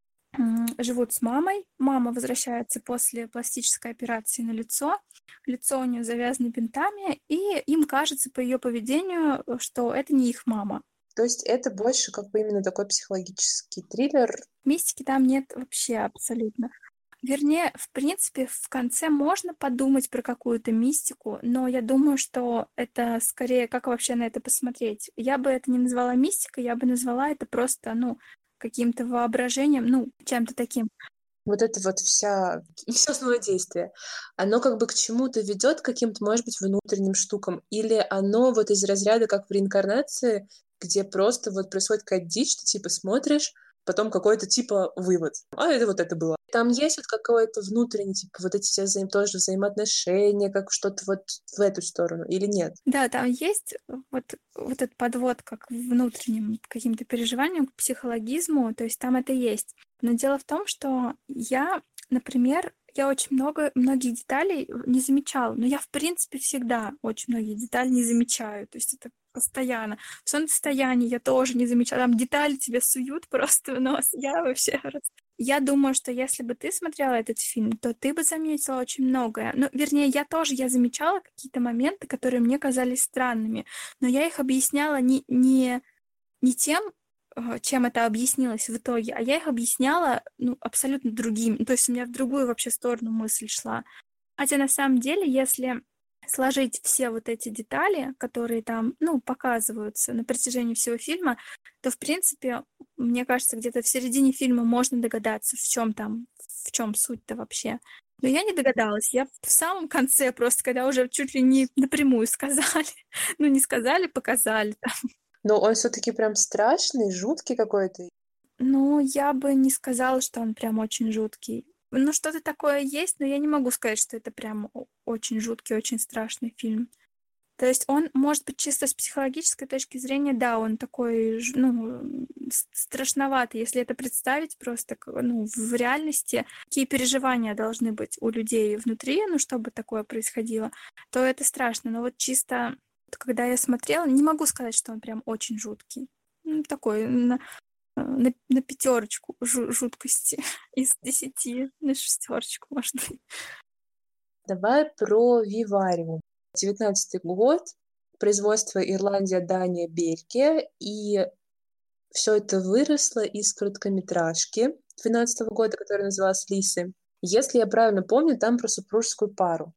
м, живут с мамой. Мама возвращается после пластической операции на лицо. Лицо у нее завязано бинтами, и им кажется по ее поведению, что это не их мама. То есть это больше как бы именно такой психологический триллер. Мистики там нет вообще абсолютно. Вернее, в принципе, в конце можно подумать про какую-то мистику, но я думаю, что это скорее, как вообще на это посмотреть. Я бы это не назвала мистикой, я бы назвала это просто, ну, каким-то воображением, ну, чем-то таким. Вот это вот вся, все основное действие, оно как бы к чему-то ведет, к каким-то, может быть, внутренним штукам, или оно вот из разряда, как в реинкарнации, где просто вот происходит какая-то дичь, ты типа смотришь, потом какой-то типа вывод. А это вот это было. Там есть вот какой-то внутренний, типа, вот эти все взаим, тоже взаимоотношения, как что-то вот в эту сторону, или нет? Да, там есть вот, вот этот подвод как к внутренним каким-то переживаниям, к психологизму, то есть там это есть. Но дело в том, что я, например, я очень много, многих деталей не замечала, но я, в принципе, всегда очень многие детали не замечаю, то есть это постоянно. В солнцестоянии я тоже не замечала, там детали тебе суют просто в нос, я вообще... Я думаю, что если бы ты смотрела этот фильм, то ты бы заметила очень многое. Ну, вернее, я тоже, я замечала какие-то моменты, которые мне казались странными, но я их объясняла не, не, не тем, э, чем это объяснилось в итоге, а я их объясняла, ну, абсолютно другим. То есть у меня в другую вообще сторону мысль шла. Хотя на самом деле, если сложить все вот эти детали, которые там, ну, показываются на протяжении всего фильма, то, в принципе, мне кажется, где-то в середине фильма можно догадаться, в чем там, в чем суть-то вообще. Но я не догадалась. Я в самом конце просто, когда уже чуть ли не напрямую сказали. Ну, не сказали, показали. Но он все-таки прям страшный, жуткий какой-то. Ну, я бы не сказала, что он прям очень жуткий. Ну, что-то такое есть, но я не могу сказать, что это прям о- очень жуткий, очень страшный фильм. То есть он, может быть, чисто с психологической точки зрения, да, он такой, ж- ну, с- страшноватый. Если это представить просто, к- ну, в реальности, какие переживания должны быть у людей внутри, ну, чтобы такое происходило, то это страшно. Но вот чисто, вот когда я смотрела, не могу сказать, что он прям очень жуткий. Ну, такой, на, на, на пятерочку жуткости из десяти на шестерочку, может быть. Давай про Вивариум. Девятнадцатый год, производство Ирландия, Дания, Бельгия, и все это выросло из короткометражки двенадцатого года, которая называлась «Лисы». Если я правильно помню, там про супружескую пару,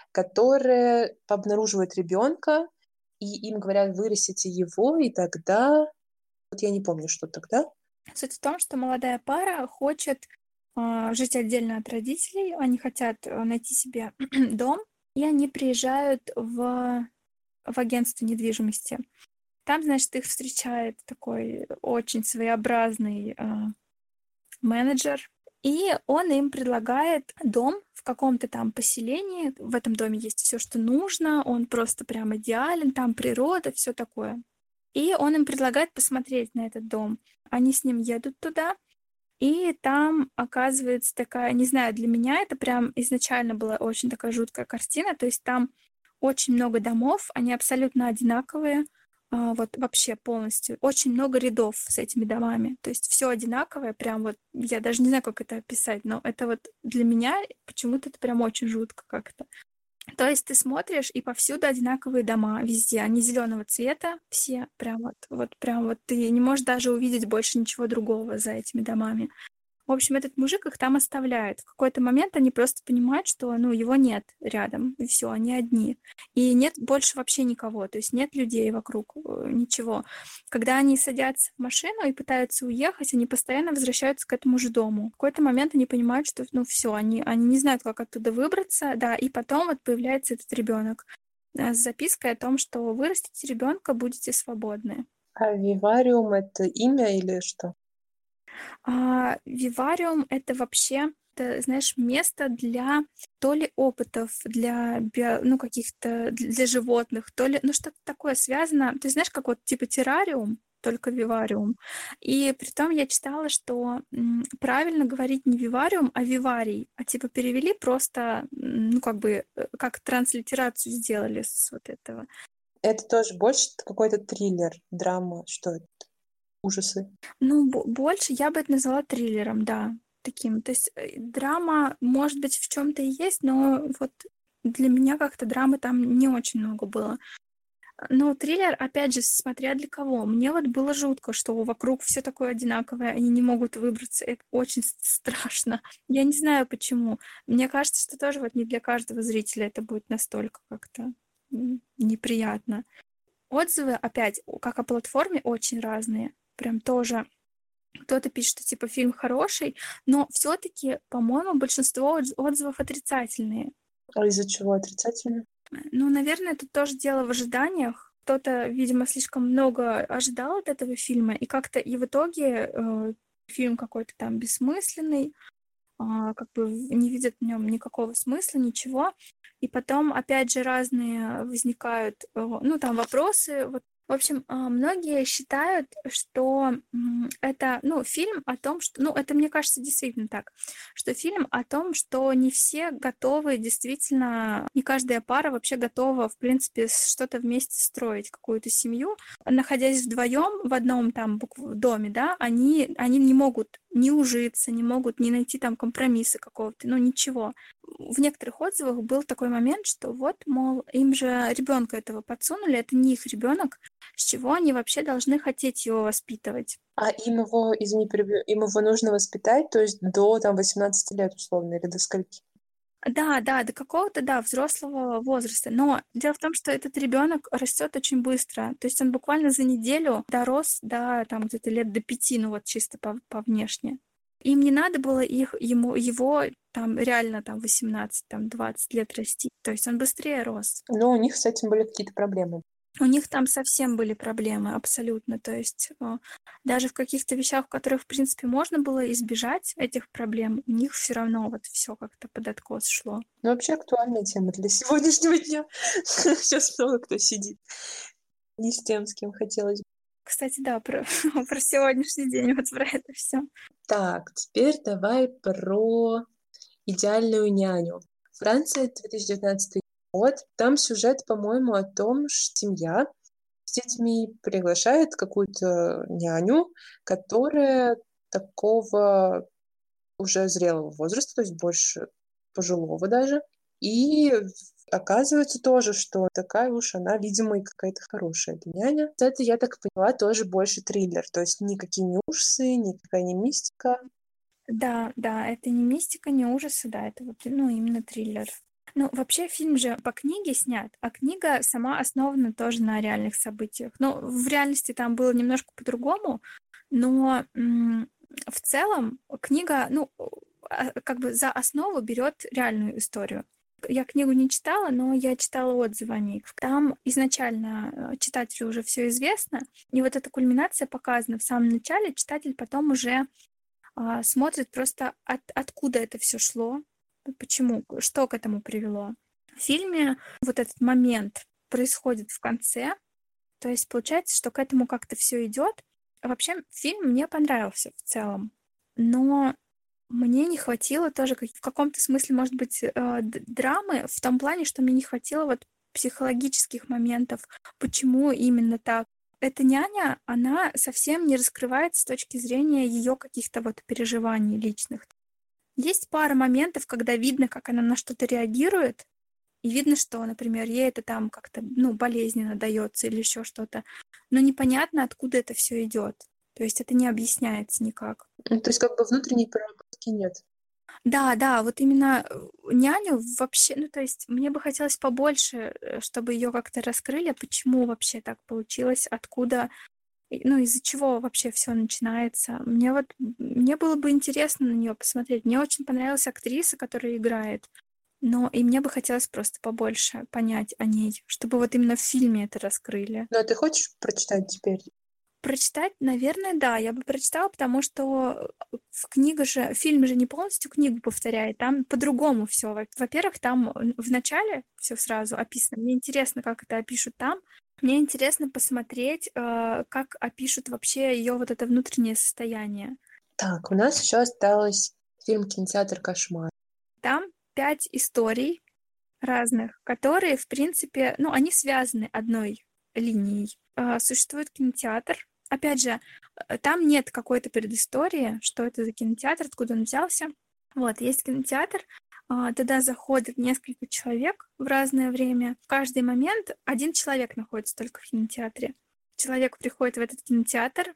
которая обнаруживает ребенка, и им говорят, вырастите его, и тогда... Вот я не помню, что тогда. Суть в том, что молодая пара хочет а, жить отдельно от родителей, они хотят а, найти себе дом, и они приезжают в, в агентство недвижимости. Там, значит, их встречает такой очень своеобразный а, менеджер, и он им предлагает дом в каком-то там поселении. В этом доме есть все, что нужно, он просто прям идеален, там природа, все такое. И он им предлагает посмотреть на этот дом. Они с ним едут туда, и там оказывается такая, не знаю, для меня это прям изначально была очень такая жуткая картина. То есть там очень много домов, они абсолютно одинаковые, а, вот вообще полностью. Очень много рядов с этими домами. То есть все одинаковое, прям вот, я даже не знаю, как это описать, но это вот для меня почему-то это прям очень жутко как-то. То есть ты смотришь, и повсюду одинаковые дома, везде. Они зеленого цвета, все прям вот, вот прям вот ты не можешь даже увидеть больше ничего другого за этими домами. В общем, этот мужик их там оставляет. В какой-то момент они просто понимают, что, ну, его нет рядом, и все, они одни. И нет больше вообще никого, то есть нет людей вокруг, э, ничего. Когда они садятся в машину и пытаются уехать, они постоянно возвращаются к этому же дому. В какой-то момент они понимают, что, ну, все, они, они не знают, как оттуда выбраться, да, и потом вот появляется этот ребенок с запиской о том, что вырастите ребенка, будете свободны. А Вивариум — это имя или что? А, вивариум — это вообще, это, знаешь, место для то ли опытов, для био- ну, каких-то для для животных, то ли, ну, что-то такое связано. Ты знаешь, как вот типа террариум, только вивариум. И при том я читала, что м, правильно говорить не вивариум, а виварий. А типа перевели просто, м, ну, как бы, э, как транслитерацию сделали с вот этого. Это тоже больше какой-то триллер, драма, что это? Ужасы. Ну, бо- больше я бы это назвала триллером, да, таким. То есть э, драма, может быть, в чем-то и есть, но вот для меня как-то драмы там не очень много было. Но триллер, опять же, смотря для кого. Мне вот было жутко, что вокруг все такое одинаковое, они не могут выбраться. Это очень с- страшно. Я не знаю почему. Мне кажется, что тоже вот не для каждого зрителя это будет настолько как-то м, неприятно. Отзывы, опять, о- как о платформе, очень разные. Прям тоже кто-то пишет, что типа фильм хороший, но все-таки, по-моему, большинство отз- отзывов отрицательные. А из-за чего отрицательно? Ну, наверное, тут тоже дело в ожиданиях. Кто-то, видимо, слишком много ожидал от этого фильма, и как-то и в итоге э, фильм какой-то там бессмысленный, а, как бы в- не видят в нем никакого смысла, ничего. И потом, опять же, разные возникают, э, ну, там вопросы. Вот. В общем, а, многие считают, что м, это, ну, фильм о том, что, ну, это, мне кажется, действительно так, что фильм о том, что не все готовы действительно, не каждая пара вообще готова, в принципе, с- что-то вместе строить, какую-то семью. Находясь вдвоем в одном там букв- доме, да, они, они не могут не ужиться, не могут не найти там компромисса какого-то, ну ничего. В некоторых отзывах был такой момент, что вот, мол, им же ребенка этого подсунули, это не их ребенок, с чего они вообще должны хотеть его воспитывать. А им его, извини, перебью, им его нужно воспитать, то есть до там восемнадцати лет условно, или до скольки? Да, да, до какого-то, да, взрослого возраста. Но дело в том, что этот ребенок растет очень быстро. То есть он буквально за неделю дорос до там где-то лет до пяти, ну вот чисто по, по внешне. Им не надо было их, ему, его там реально там восемнадцать, там двадцать лет расти. То есть он быстрее рос. Но у них с этим были какие-то проблемы. У них там совсем были проблемы, абсолютно. То есть э, даже в каких-то вещах, в которых, в принципе, можно было избежать этих проблем, у них все равно вот все как-то под откос шло. Ну, вообще актуальная тема для сегодняшнего дня. Сейчас много кто сидит. Не с тем, с кем хотелось бы. Кстати, да, про, про сегодняшний день, вот про это все. Так, теперь давай про «Идеальную няню». Франция, две тысячи девятнадцатый год. Там сюжет, по-моему, о том, что семья с детьми приглашает какую-то няню, которая такого уже зрелого возраста, то есть больше пожилого даже. И оказывается тоже, что такая уж она, видимо, и какая-то хорошая эта няня. Это, я так поняла, тоже больше триллер. То есть никакие не ужасы, никакая не мистика. Да, да, это не мистика, не ужасы, да, это вот, ну, именно триллер. Ну, вообще фильм же по книге снят, а книга сама основана тоже на реальных событиях. Ну, в реальности там было немножко по-другому, но м, в целом книга, ну, а, как бы за основу берет реальную историю. Я книгу не читала, но я читала отзывы о ней. Там изначально э, читателю уже все известно, и вот эта кульминация показана в самом начале, читатель потом уже а, смотрит просто от, откуда это все шло, почему, что к этому привело. В фильме вот этот момент происходит в конце, то есть получается, что к этому как-то все идет. Вообще фильм мне понравился в целом, но мне не хватило тоже как- в каком-то смысле, может быть, э, д- драмы, в том плане, что мне не хватило вот психологических моментов, почему именно так. Эта няня, она совсем не раскрывается с точки зрения ее каких-то вот переживаний личных. Есть пара моментов, когда видно, как она на что-то реагирует, и видно, что, например, ей это там как-то, ну, болезненно дается или еще что-то, но непонятно, откуда это все идет. То есть это не объясняется никак. Ну, то есть как бы внутренней проработки нет. Да, да, вот именно э, няню вообще, ну, то есть мне бы хотелось побольше, э, чтобы ее как-то раскрыли, почему вообще так получилось, откуда, и- ну, из-за чего вообще все начинается. Мне вот, м, мне было бы интересно на нее посмотреть. Мне очень понравилась актриса, которая играет, но и мне бы хотелось просто побольше понять о ней, чтобы вот именно в фильме это раскрыли. Ну, а ты хочешь прочитать теперь? Прочитать, наверное, да, я бы прочитала, потому что э, в книга же, фильм же не полностью книгу повторяет, там по-другому все. Во-первых, там н- в начале все сразу описано. Мне интересно, как это опишут там. Мне интересно посмотреть, э, как опишут вообще ее вот это внутреннее состояние. Так, у нас еще осталось фильм «Кинотеатр кошмар». Там пять историй разных, которые, в принципе, ну, они связаны одной линией. А, Существует кинотеатр. Опять же, э, там нет какой-то предыстории, что это за кинотеатр, откуда он взялся. Вот, есть кинотеатр, а, туда заходит несколько человек в разное время. В каждый момент один человек находится только в кинотеатре. Человек приходит в этот кинотеатр,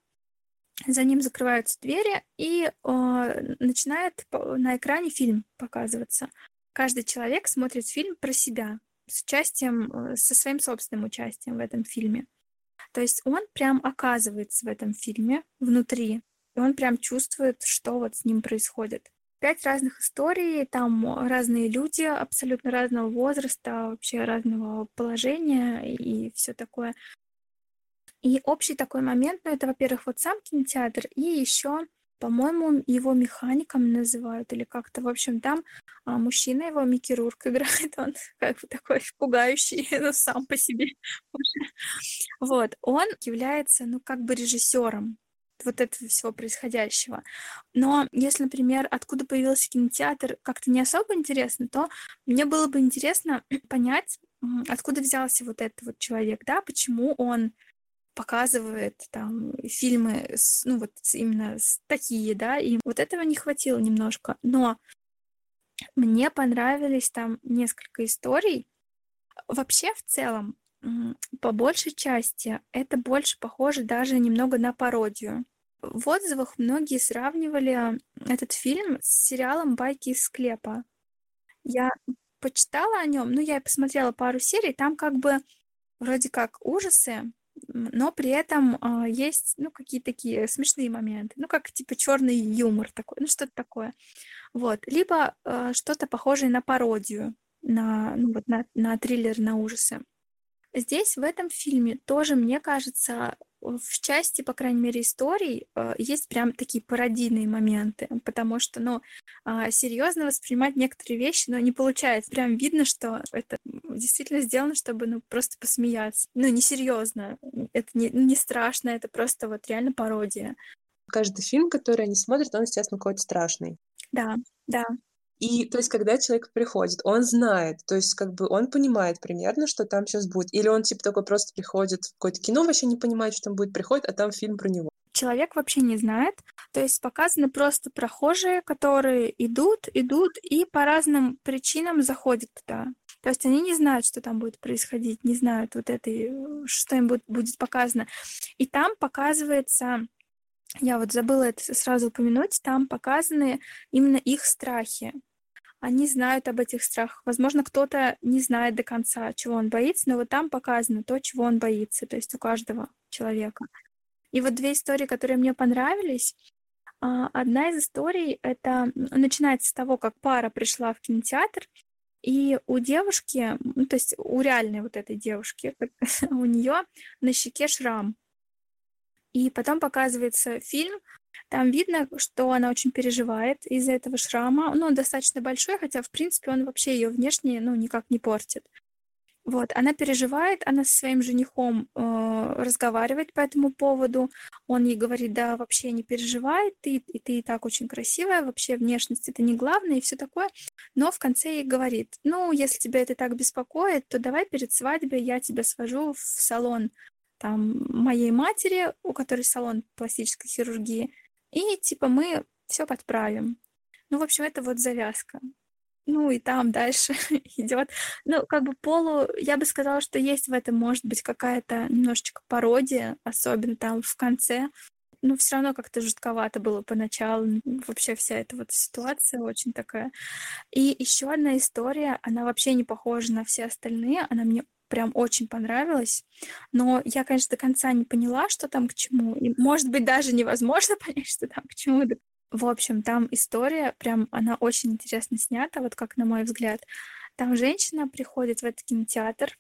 за ним закрываются двери, и а, начинает по- на экране фильм показываться. Каждый человек смотрит фильм про себя с участием, э, со своим собственным участием в этом фильме. То есть он прям оказывается в этом фильме внутри, и он прям чувствует, что вот с ним происходит. Пять разных историй, там разные люди абсолютно разного возраста, вообще разного положения и все такое. И общий такой момент, ну, это, во-первых, вот сам кинотеатр, и еще, по-моему, его механиком называют или как-то. В общем, там а, мужчина, его Микки Рурк играет, он как бы такой пугающий, ну, сам по себе уже. Вот, он является, ну, как бы режиссером вот этого всего происходящего. Но если, например, откуда появился кинотеатр, как-то не особо интересно, то мне было бы интересно понять, м, откуда взялся вот этот вот человек, да, почему он показывает там фильмы, с, ну вот с- именно с такие, да, и вот этого не хватило немножко. Но мне понравились там несколько историй. Вообще, в целом, м, по большей части, это больше похоже даже немного на пародию. В отзывах многие сравнивали этот фильм с сериалом «Байки из склепа». Я почитала о нем, ну, я и посмотрела пару серий, там как бы вроде как ужасы, м, но при этом а, есть, ну, какие-то такие смешные моменты, ну, как типа черный юмор такой, ну, что-то такое. Вот. Либо э, что-то похожее на пародию, на, ну, вот на, на триллер, на ужасы. Здесь, в этом фильме, тоже, мне кажется, в части, по крайней мере, историй, э, есть прям такие пародийные моменты, потому что, ну, а, серьезно воспринимать некоторые вещи, ну, не получается. Прям видно, что это м, действительно сделано, чтобы, ну, просто посмеяться. Ну, не серьезно, это не, не страшно, это просто вот реально пародия. Каждый фильм, который они смотрят, он, естественно, какой-то страшный. Да, да. И, то есть, когда человек приходит, он знает, то есть, как бы он понимает примерно, что там сейчас будет. Или он, типа, такой просто приходит в какое-то кино, вообще не понимает, что там будет, приходит, а там фильм про него. Человек вообще не знает. То есть показаны просто прохожие, которые идут, идут и по разным причинам заходят туда. То есть они не знают, что там будет происходить, не знают вот этой, э, что им будет, будет показано. И там показывается, я вот забыла это сразу упомянуть, там показаны именно их страхи. Они знают об этих страхах. Возможно, кто-то не знает до конца, чего он боится, но вот там показано то, чего он боится, то есть у каждого человека. И вот две истории, которые мне понравились. А, Одна из историй это м, начинается с того, как пара пришла в кинотеатр, и у девушки, ну, то есть у реальной вот этой девушки, у нее на щеке шрам. И потом показывается фильм, там видно, что она очень переживает из-за этого шрама. Ну, он достаточно большой, хотя, в принципе, он вообще ее внешне, ну, никак не портит. Вот, она переживает, она со своим женихом э, разговаривает по этому поводу. Он ей говорит, да, вообще не переживай, ты, и ты и так очень красивая, вообще внешность это не главное и все такое. Но в конце ей говорит, ну, если тебя это так беспокоит, то давай перед свадьбой я тебя свожу в салон там моей матери, у которой салон пластической хирургии, и типа мы все подправим. Ну, в общем, это вот завязка. Ну и там дальше идет. Ну, как бы полу, я бы сказала, что есть в этом, может быть, какая-то немножечко пародия, особенно там в конце. Но все равно как-то жутковато было поначалу. М, Вообще вся эта вот ситуация очень такая. И еще одна история, она вообще не похожа на все остальные, она мне прям очень понравилась. Но я, конечно, до конца не поняла, что там к чему. И, может быть, даже невозможно понять, что там к чему. В общем, там история прям, она очень интересно снята, вот как на мой взгляд. Там женщина приходит в этот кинотеатр,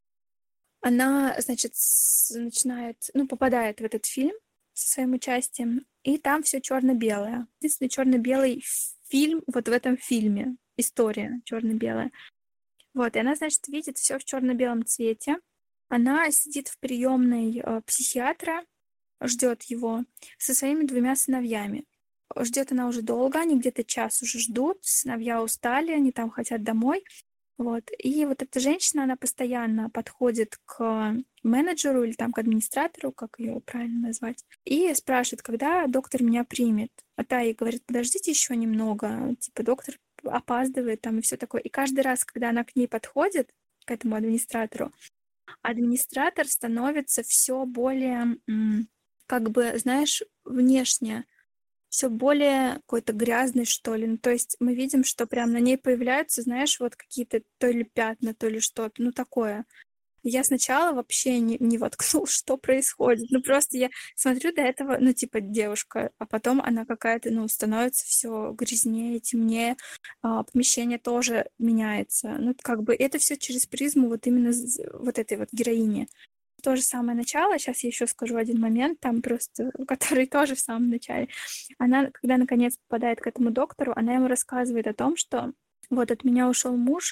она, значит, с- начинает, ну, попадает в этот фильм со своим участием, и там все черно-белое. Единственный черно-белый фильм вот в этом фильме. История черно-белая. Вот, и она, значит, видит все в черно-белом цвете. Она сидит в приемной э, психиатра, ждет его со своими двумя сыновьями. Ждет она уже долго, они где-то час уже ждут, сыновья устали, они там хотят домой. Вот. И вот эта женщина, она постоянно подходит к менеджеру или там к администратору, как ее правильно назвать, и спрашивает, когда доктор меня примет. А та ей говорит, подождите еще немного, типа доктор опаздывает там и все такое. И каждый раз, когда она к ней подходит, к этому администратору, администратор становится все более, м, как бы, знаешь, внешне все более какой-то грязный, что ли. Ну, то есть мы видим, что прям на ней появляются, знаешь, вот какие-то то ли пятна, то ли что-то, ну, такое. Я сначала вообще не, не воткнул, что происходит. Ну, просто я смотрю до этого, ну, типа, девушка, а потом она какая-то, ну, становится все грязнее, темнее, а, помещение тоже меняется. Ну, как бы это все через призму вот именно з- вот этой вот героини. То же самое начало, сейчас я еще скажу один момент, там просто, который тоже в самом начале. Она, когда наконец попадает к этому доктору, она ему рассказывает о том, что вот от меня ушел муж,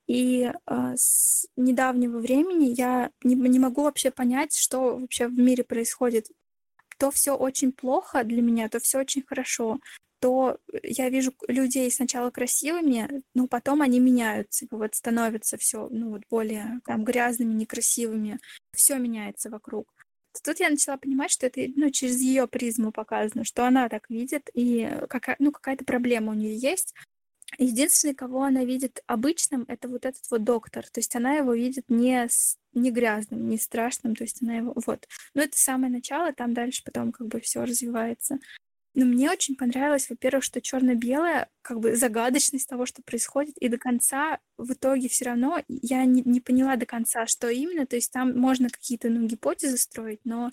и а, с недавнего времени я не, не могу вообще понять, что вообще в мире происходит. То все очень плохо для меня, то все очень хорошо. То я вижу к- людей сначала красивыми, но потом они меняются, вот становятся все, ну вот более там грязными, некрасивыми. Все меняется вокруг. Тут я начала понимать, что это, ну, через ее призму показано, что она так видит, и какая, ну, какая-то проблема у нее есть. Единственный, кого она видит обычным, это вот этот вот доктор. То есть она его видит не, с- не грязным, не страшным. То есть она его... Вот. Но это самое начало, там дальше потом как бы все развивается. Но мне очень понравилось, во-первых, что черно-белое, как бы загадочность того, что происходит, и до конца в итоге все равно я не, не поняла до конца, что именно. То есть там можно какие-то, ну, гипотезы строить, но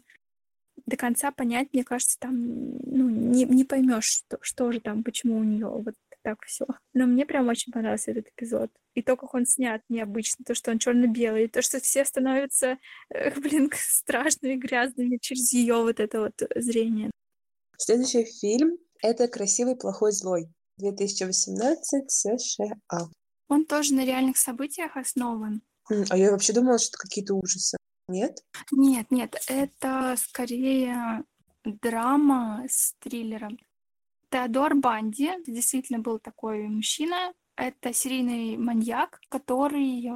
до конца понять, мне кажется, там, ну, не, не поймешь, что, что же там, почему у нее вот так все. Но мне прям очень понравился этот эпизод. И то, как он снят необычно, то, что он черно-белый, то, что все становятся, э, блин, страшными, грязными через ее вот это вот зрение. Следующий фильм — это «Красивый, плохой, злой», две тысячи восемнадцать, США. Он тоже на реальных событиях основан. М, А я вообще думала, что это какие-то ужасы. Нет? Нет, нет, это скорее драма с триллером. Теодор Банди действительно был такой мужчина. Это серийный маньяк, который э,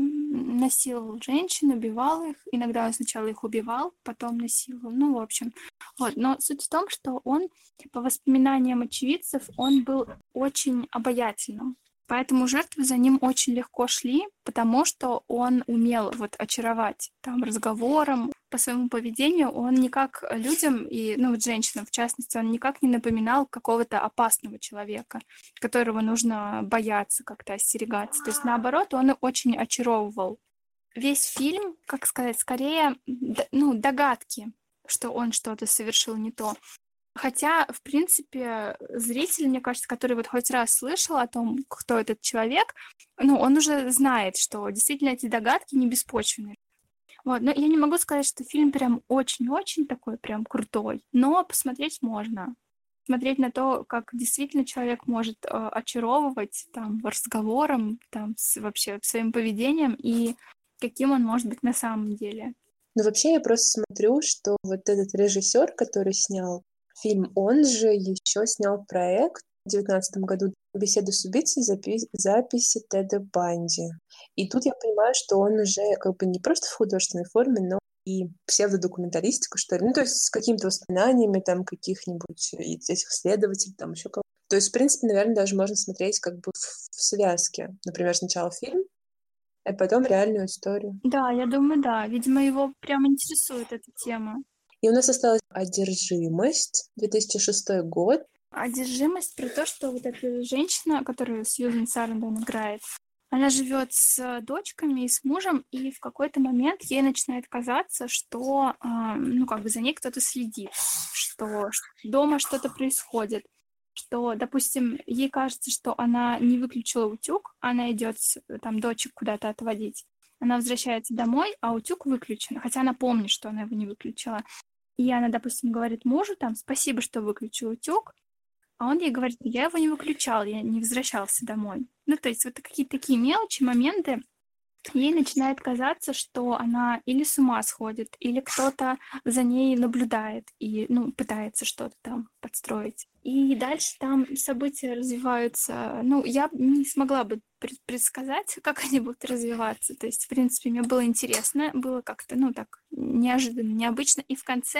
м, насиловал женщин, убивал их. Иногда он сначала их убивал, потом насиловал. Ну, в общем. Вот. Но суть в том, что он, по воспоминаниям очевидцев, он был очень обаятельным. Поэтому жертвы за ним очень легко шли, потому что он умел вот очаровать там разговором. По своему поведению он никак людям, и, ну вот женщинам в частности, он никак не напоминал какого-то опасного человека, которого нужно бояться, как-то остерегаться. То есть наоборот, он очень очаровывал. Весь фильм, как сказать, скорее д- ну, догадки, что он что-то совершил не то. Хотя, в принципе, зритель, мне кажется, который вот хоть раз слышал о том, кто этот человек, ну, он уже знает, что действительно эти догадки не беспочвенны. Вот, но я не могу сказать, что фильм прям очень-очень такой прям крутой, но посмотреть можно. Смотреть на то, как действительно человек может э, очаровывать там разговором, там с- вообще своим поведением и каким он может быть на самом деле. Ну, вообще, я просто смотрю, что вот этот режиссер, который снял фильм, он же еще снял проект в девятнадцатом году «Беседы с убийцей. Запи- записи Теда Банди». И тут я понимаю, что он уже как бы не просто в художественной форме, но и псевдодокументалистика, что ли. Ну, то есть с какими-то воспоминаниями там каких-нибудь и этих следователей, там еще кого-то. То есть, в принципе, наверное, даже можно смотреть как бы в, в связке. Например, сначала фильм, а потом реальную историю. Да, я думаю, да. Видимо, его прям интересует эта тема. И у нас осталась «Одержимость», две тысячи шестой год. Одержимость про то, что вот эта женщина, которую Сьюзен Сарандон играет, она живет с дочками и с мужем, и в какой-то момент ей начинает казаться, что, а, ну, как бы за ней кто-то следит, что ш- дома что-то происходит, что, допустим, ей кажется, что она не выключила утюг, она идет с- там дочек куда-то отводить. Она возвращается домой, а утюг выключен, хотя она помнит, что она его не выключила. И она, допустим, говорит мужу там: спасибо, что выключил утюг, а он ей говорит: я его не выключал, я не возвращался домой. Ну, то есть вот какие-то такие мелочи, моменты, ей начинает казаться, что она или с ума сходит, или кто-то за ней наблюдает и, ну, пытается что-то там подстроить. И дальше там события развиваются. Ну, я не смогла бы пред- предсказать, как они будут развиваться. То есть, в принципе, мне было интересно, было как-то, ну, так неожиданно, необычно. И в конце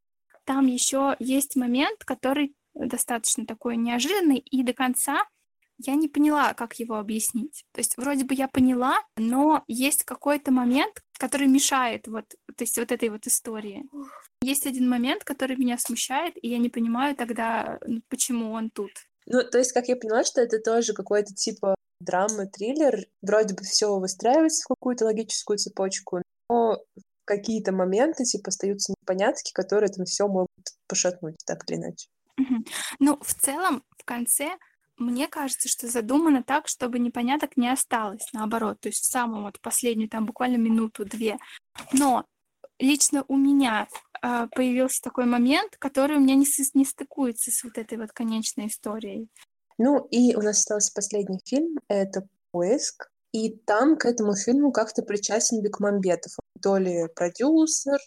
там еще есть момент, который достаточно такой неожиданный, и до конца я не поняла, как его объяснить. То есть вроде бы я поняла, но есть какой-то момент, который мешает вот, то есть вот этой вот истории. Есть один момент, который меня смущает, и я не понимаю тогда, ну, почему он тут. Ну, то есть, как я поняла, что это тоже какой-то типа драмы, триллер. Вроде бы все выстраивается в какую-то логическую цепочку, но какие-то моменты, типа, остаются непонятки, которые там все могут пошатнуть, так или иначе. Мгм. Ну, в целом, в конце, мне кажется, что задумано так, чтобы непоняток не осталось, наоборот, то есть в самую вот последнюю, там буквально минуту-две. Но лично у меня а, появился такой момент, который у меня не, сыс- не стыкуется с вот этой вот конечной историей. Ну, и у нас остался последний фильм, это «Поиск». И там к этому фильму как-то причастен Бекмамбетов. Он то ли продюсер.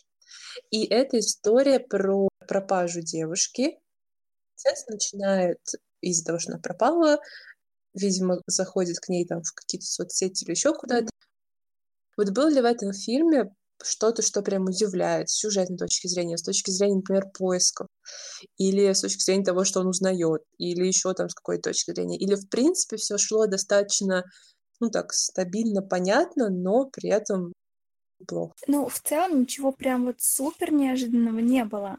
И это история про пропажу девушки. Отец начинает из-за того, что она пропала, видимо, заходит к ней там в какие-то соцсети или еще куда-то. Вот было ли в этом фильме что-то, что прям удивляет с сюжетной точки зрения, с точки зрения, например, поисков, или с точки зрения того, что он узнает, или еще там с какой-то точки зрения, или в принципе все шло достаточно, ну так, стабильно, понятно, но при этом плохо. Ну, в целом ничего прям вот супер неожиданного не было.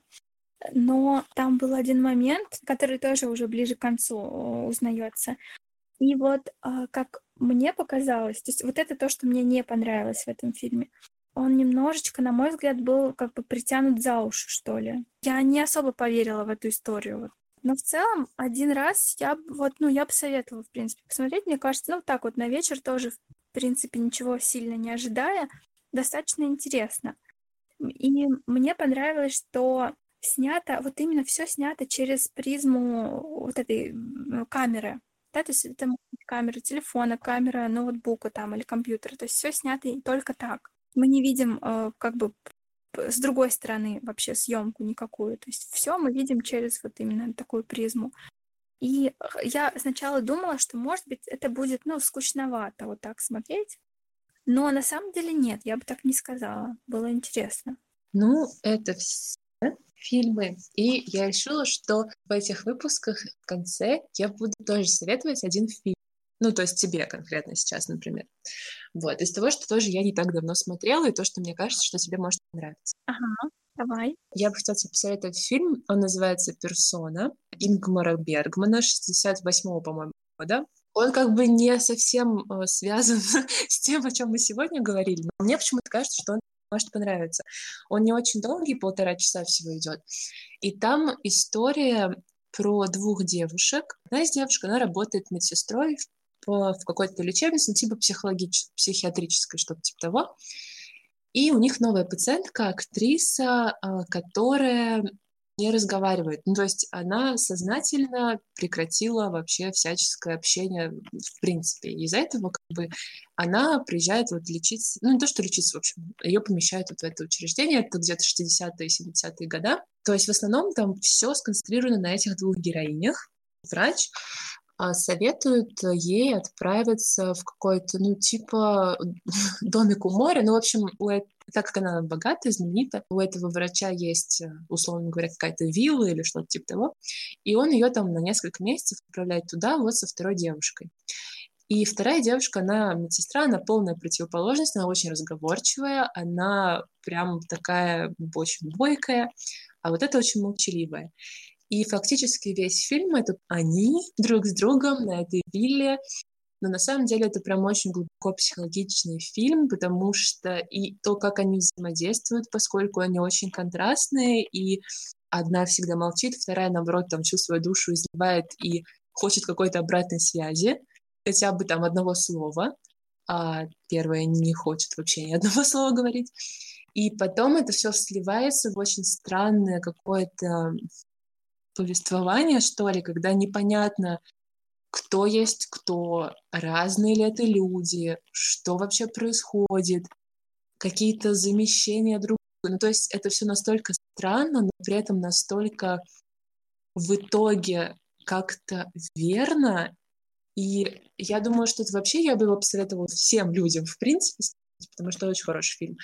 Но там был один момент, который тоже уже ближе к концу э, узнается. И вот, а, как мне показалось, то есть вот это то, что мне не понравилось в этом фильме. Он немножечко, на мой взгляд, был как бы притянут за уши, что ли. Я не особо поверила в эту историю. Вот. Но в целом один раз я б вот, ну, я бы советовала, в принципе, посмотреть. Мне кажется, ну, так вот на вечер тоже, в принципе, ничего сильно не ожидая, достаточно интересно. М, и мне понравилось, что снято, вот именно все снято через призму вот этой, м, камеры. Да, то есть это может быть камера телефона, камера ноутбука там или компьютера. То есть все снято и только так. Мы не видим, э, как бы п с другой стороны вообще съемку никакую. То есть все мы видим через вот именно такую призму. И, х я сначала думала, что, может быть, это будет, ну, скучновато вот так смотреть, но на самом деле нет, я бы так не сказала. Было интересно. Ну, это все фильмы. И я решила, что в этих выпусках в конце я буду тоже советовать один фильм. Ну, то есть тебе конкретно сейчас, например. Вот. Из того, что тоже я не так давно смотрела, и то, что мне кажется, что тебе может понравиться. Ага, давай. Я бы хотела тебе посоветовать фильм. Он называется «Персона» Ингмара Бергмана шестьдесят восьмого, по-моему, года. Он как бы не совсем э, связан с тем, о чем мы сегодня говорили, но мне почему-то кажется, что он может понравиться. Он не очень долгий, полтора часа всего идет. И там история про двух девушек. Одна из девушек, она работает медсестрой в, по- в какой-то лечебнице, ну, типа психологич... психиатрической, что-то типа того. И у них новая пациентка, актриса, а, которая не разговаривает. Ну, то есть она сознательно прекратила вообще всяческое общение в принципе. И из-за этого как бы она приезжает вот лечиться, ну не то, что лечиться, в общем, ее помещают вот в это учреждение, это где-то шестидесятые, семидесятые года. То есть в основном там все сконцентрировано на этих двух героинях. Врач а, советует ей отправиться в какой-то, ну, типа домик у моря. Ну, в общем, у эт- так как она богатая, знаменита, у этого врача есть, э, условно говоря, какая-то вилла или что-то типа того, и он ее там на несколько месяцев отправляет туда вот со второй девушкой. И вторая девушка, она медсестра, она полная противоположность, она очень разговорчивая, она прям такая очень бойкая, а вот эта очень молчаливая. И фактически весь фильм — это они друг с другом на этой вилле. Но на самом деле это прям очень глубоко психологичный фильм, потому что и то, как они взаимодействуют, поскольку они очень контрастные, и одна всегда молчит, вторая, наоборот, там чувствует душу, изливает и хочет какой-то обратной связи, хотя бы там одного слова, а первая не хочет вообще ни одного слова говорить. И потом это все сливается в очень странное какое-то повествование, что ли, когда непонятно, кто есть кто, разные ли это люди, что вообще происходит, какие-то замещения друг друга. Ну, то есть это все настолько странно, но при этом настолько в итоге как-то верно. И я думаю, что это вообще я бы его посоветовала всем людям, в принципе, смотреть, потому что очень хороший фильм.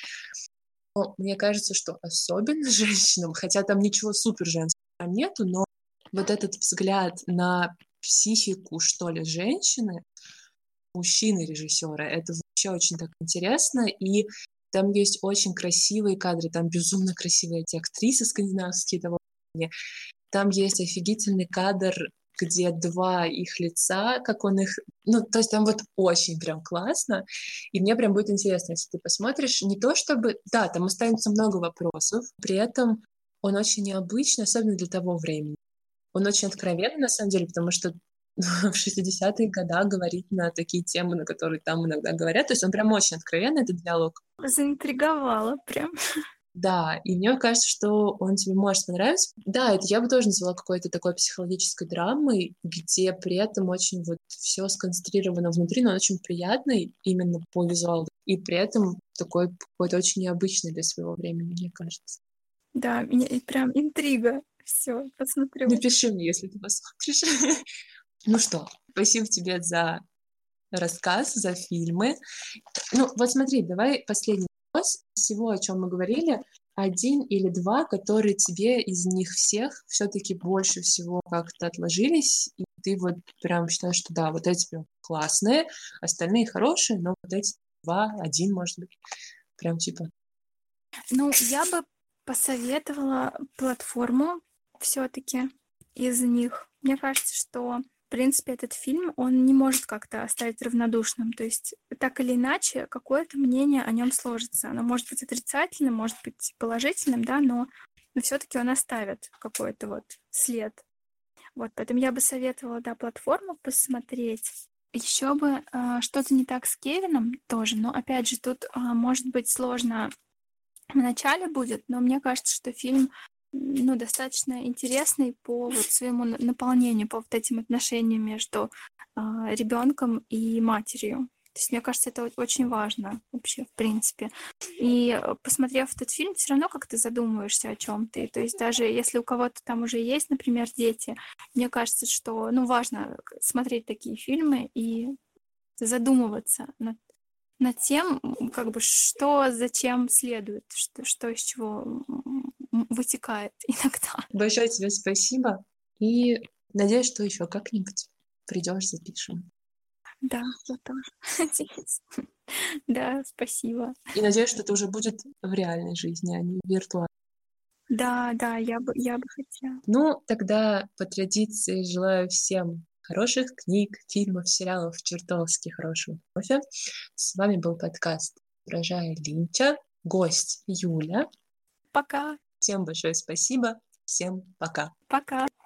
Но мне кажется, что особенно женщинам, хотя там ничего супер женского там нету, но вот этот взгляд на психику, что ли, женщины, мужчины режиссера, это вообще очень так интересно, и там есть очень красивые кадры, там безумно красивые эти актрисы скандинавские того времени. Там есть офигительный кадр, где два их лица, как он их... Ну, то есть там вот очень прям классно, и мне прям будет интересно, если ты посмотришь. Не то чтобы... Да, там останется много вопросов, при этом он очень необычный, особенно для того времени. Он очень откровенный, на самом деле, потому что в шестидесятые годы говорить на такие темы, на которые там иногда говорят. То есть он прям очень откровенный, этот диалог. Заинтриговала прям. Да, и мне кажется, что он тебе может понравиться. Да, это я бы тоже назвала какой-то такой психологической драмой, где при этом очень вот все сконцентрировано внутри, но он очень приятный именно по визуалу. И при этом такой какой-то очень необычный для своего времени, мне кажется. Да, меня и прям интрига. Все, посмотрю. Напиши мне, если ты посмотришь. Ну что, спасибо тебе за рассказ, за фильмы. Ну, вот смотри, давай последний вопрос. Из всего, о чем мы говорили, один или два, которые тебе из них всех все-таки больше всего как-то отложились, и ты вот прям считаешь, что да, вот эти прям классные, остальные хорошие, но вот эти два, один, может быть, прям типа... Ну, я бы посоветовала платформу все-таки из них. Мне кажется, что, в принципе, этот фильм, он не может как-то оставить равнодушным. То есть, так или иначе, какое-то мнение о нем сложится. Оно может быть отрицательным, может быть положительным, да, но, но все-таки он оставит какой-то вот след. Вот, поэтому я бы советовала, да, платформу посмотреть. Еще бы а, что-то не так с Кевином тоже, но опять же тут а, может быть сложно в начале будет, но мне кажется, что фильм ну, достаточно интересный по вот своему на- наполнению, по вот этим отношениям между а, ребенком и матерью. То есть, мне кажется, это о- очень важно вообще, в принципе. И э, посмотрев этот фильм, все равно как-то задумываешься о чем ты. То есть, даже если у кого-то там уже есть, например, дети, мне кажется, что ну, важно к- смотреть такие фильмы и задумываться над над тем, м, как бы, что зачем следует, что, что из чего м, м, вытекает иногда. Большое тебе спасибо. И надеюсь, что еще как-нибудь придешь, запишем. Да, я тоже надеюсь. Да, спасибо. И надеюсь, что это уже будет в реальной жизни, а не виртуально. Да, да, я бы, я бы хотела. Ну, тогда по традиции желаю всем хороших книг, фильмов, сериалов, чертовски хорошего кофе. С вами был подкаст «Рожая Линча», гость Юля. Пока, Всем большое спасибо, всем пока. пока.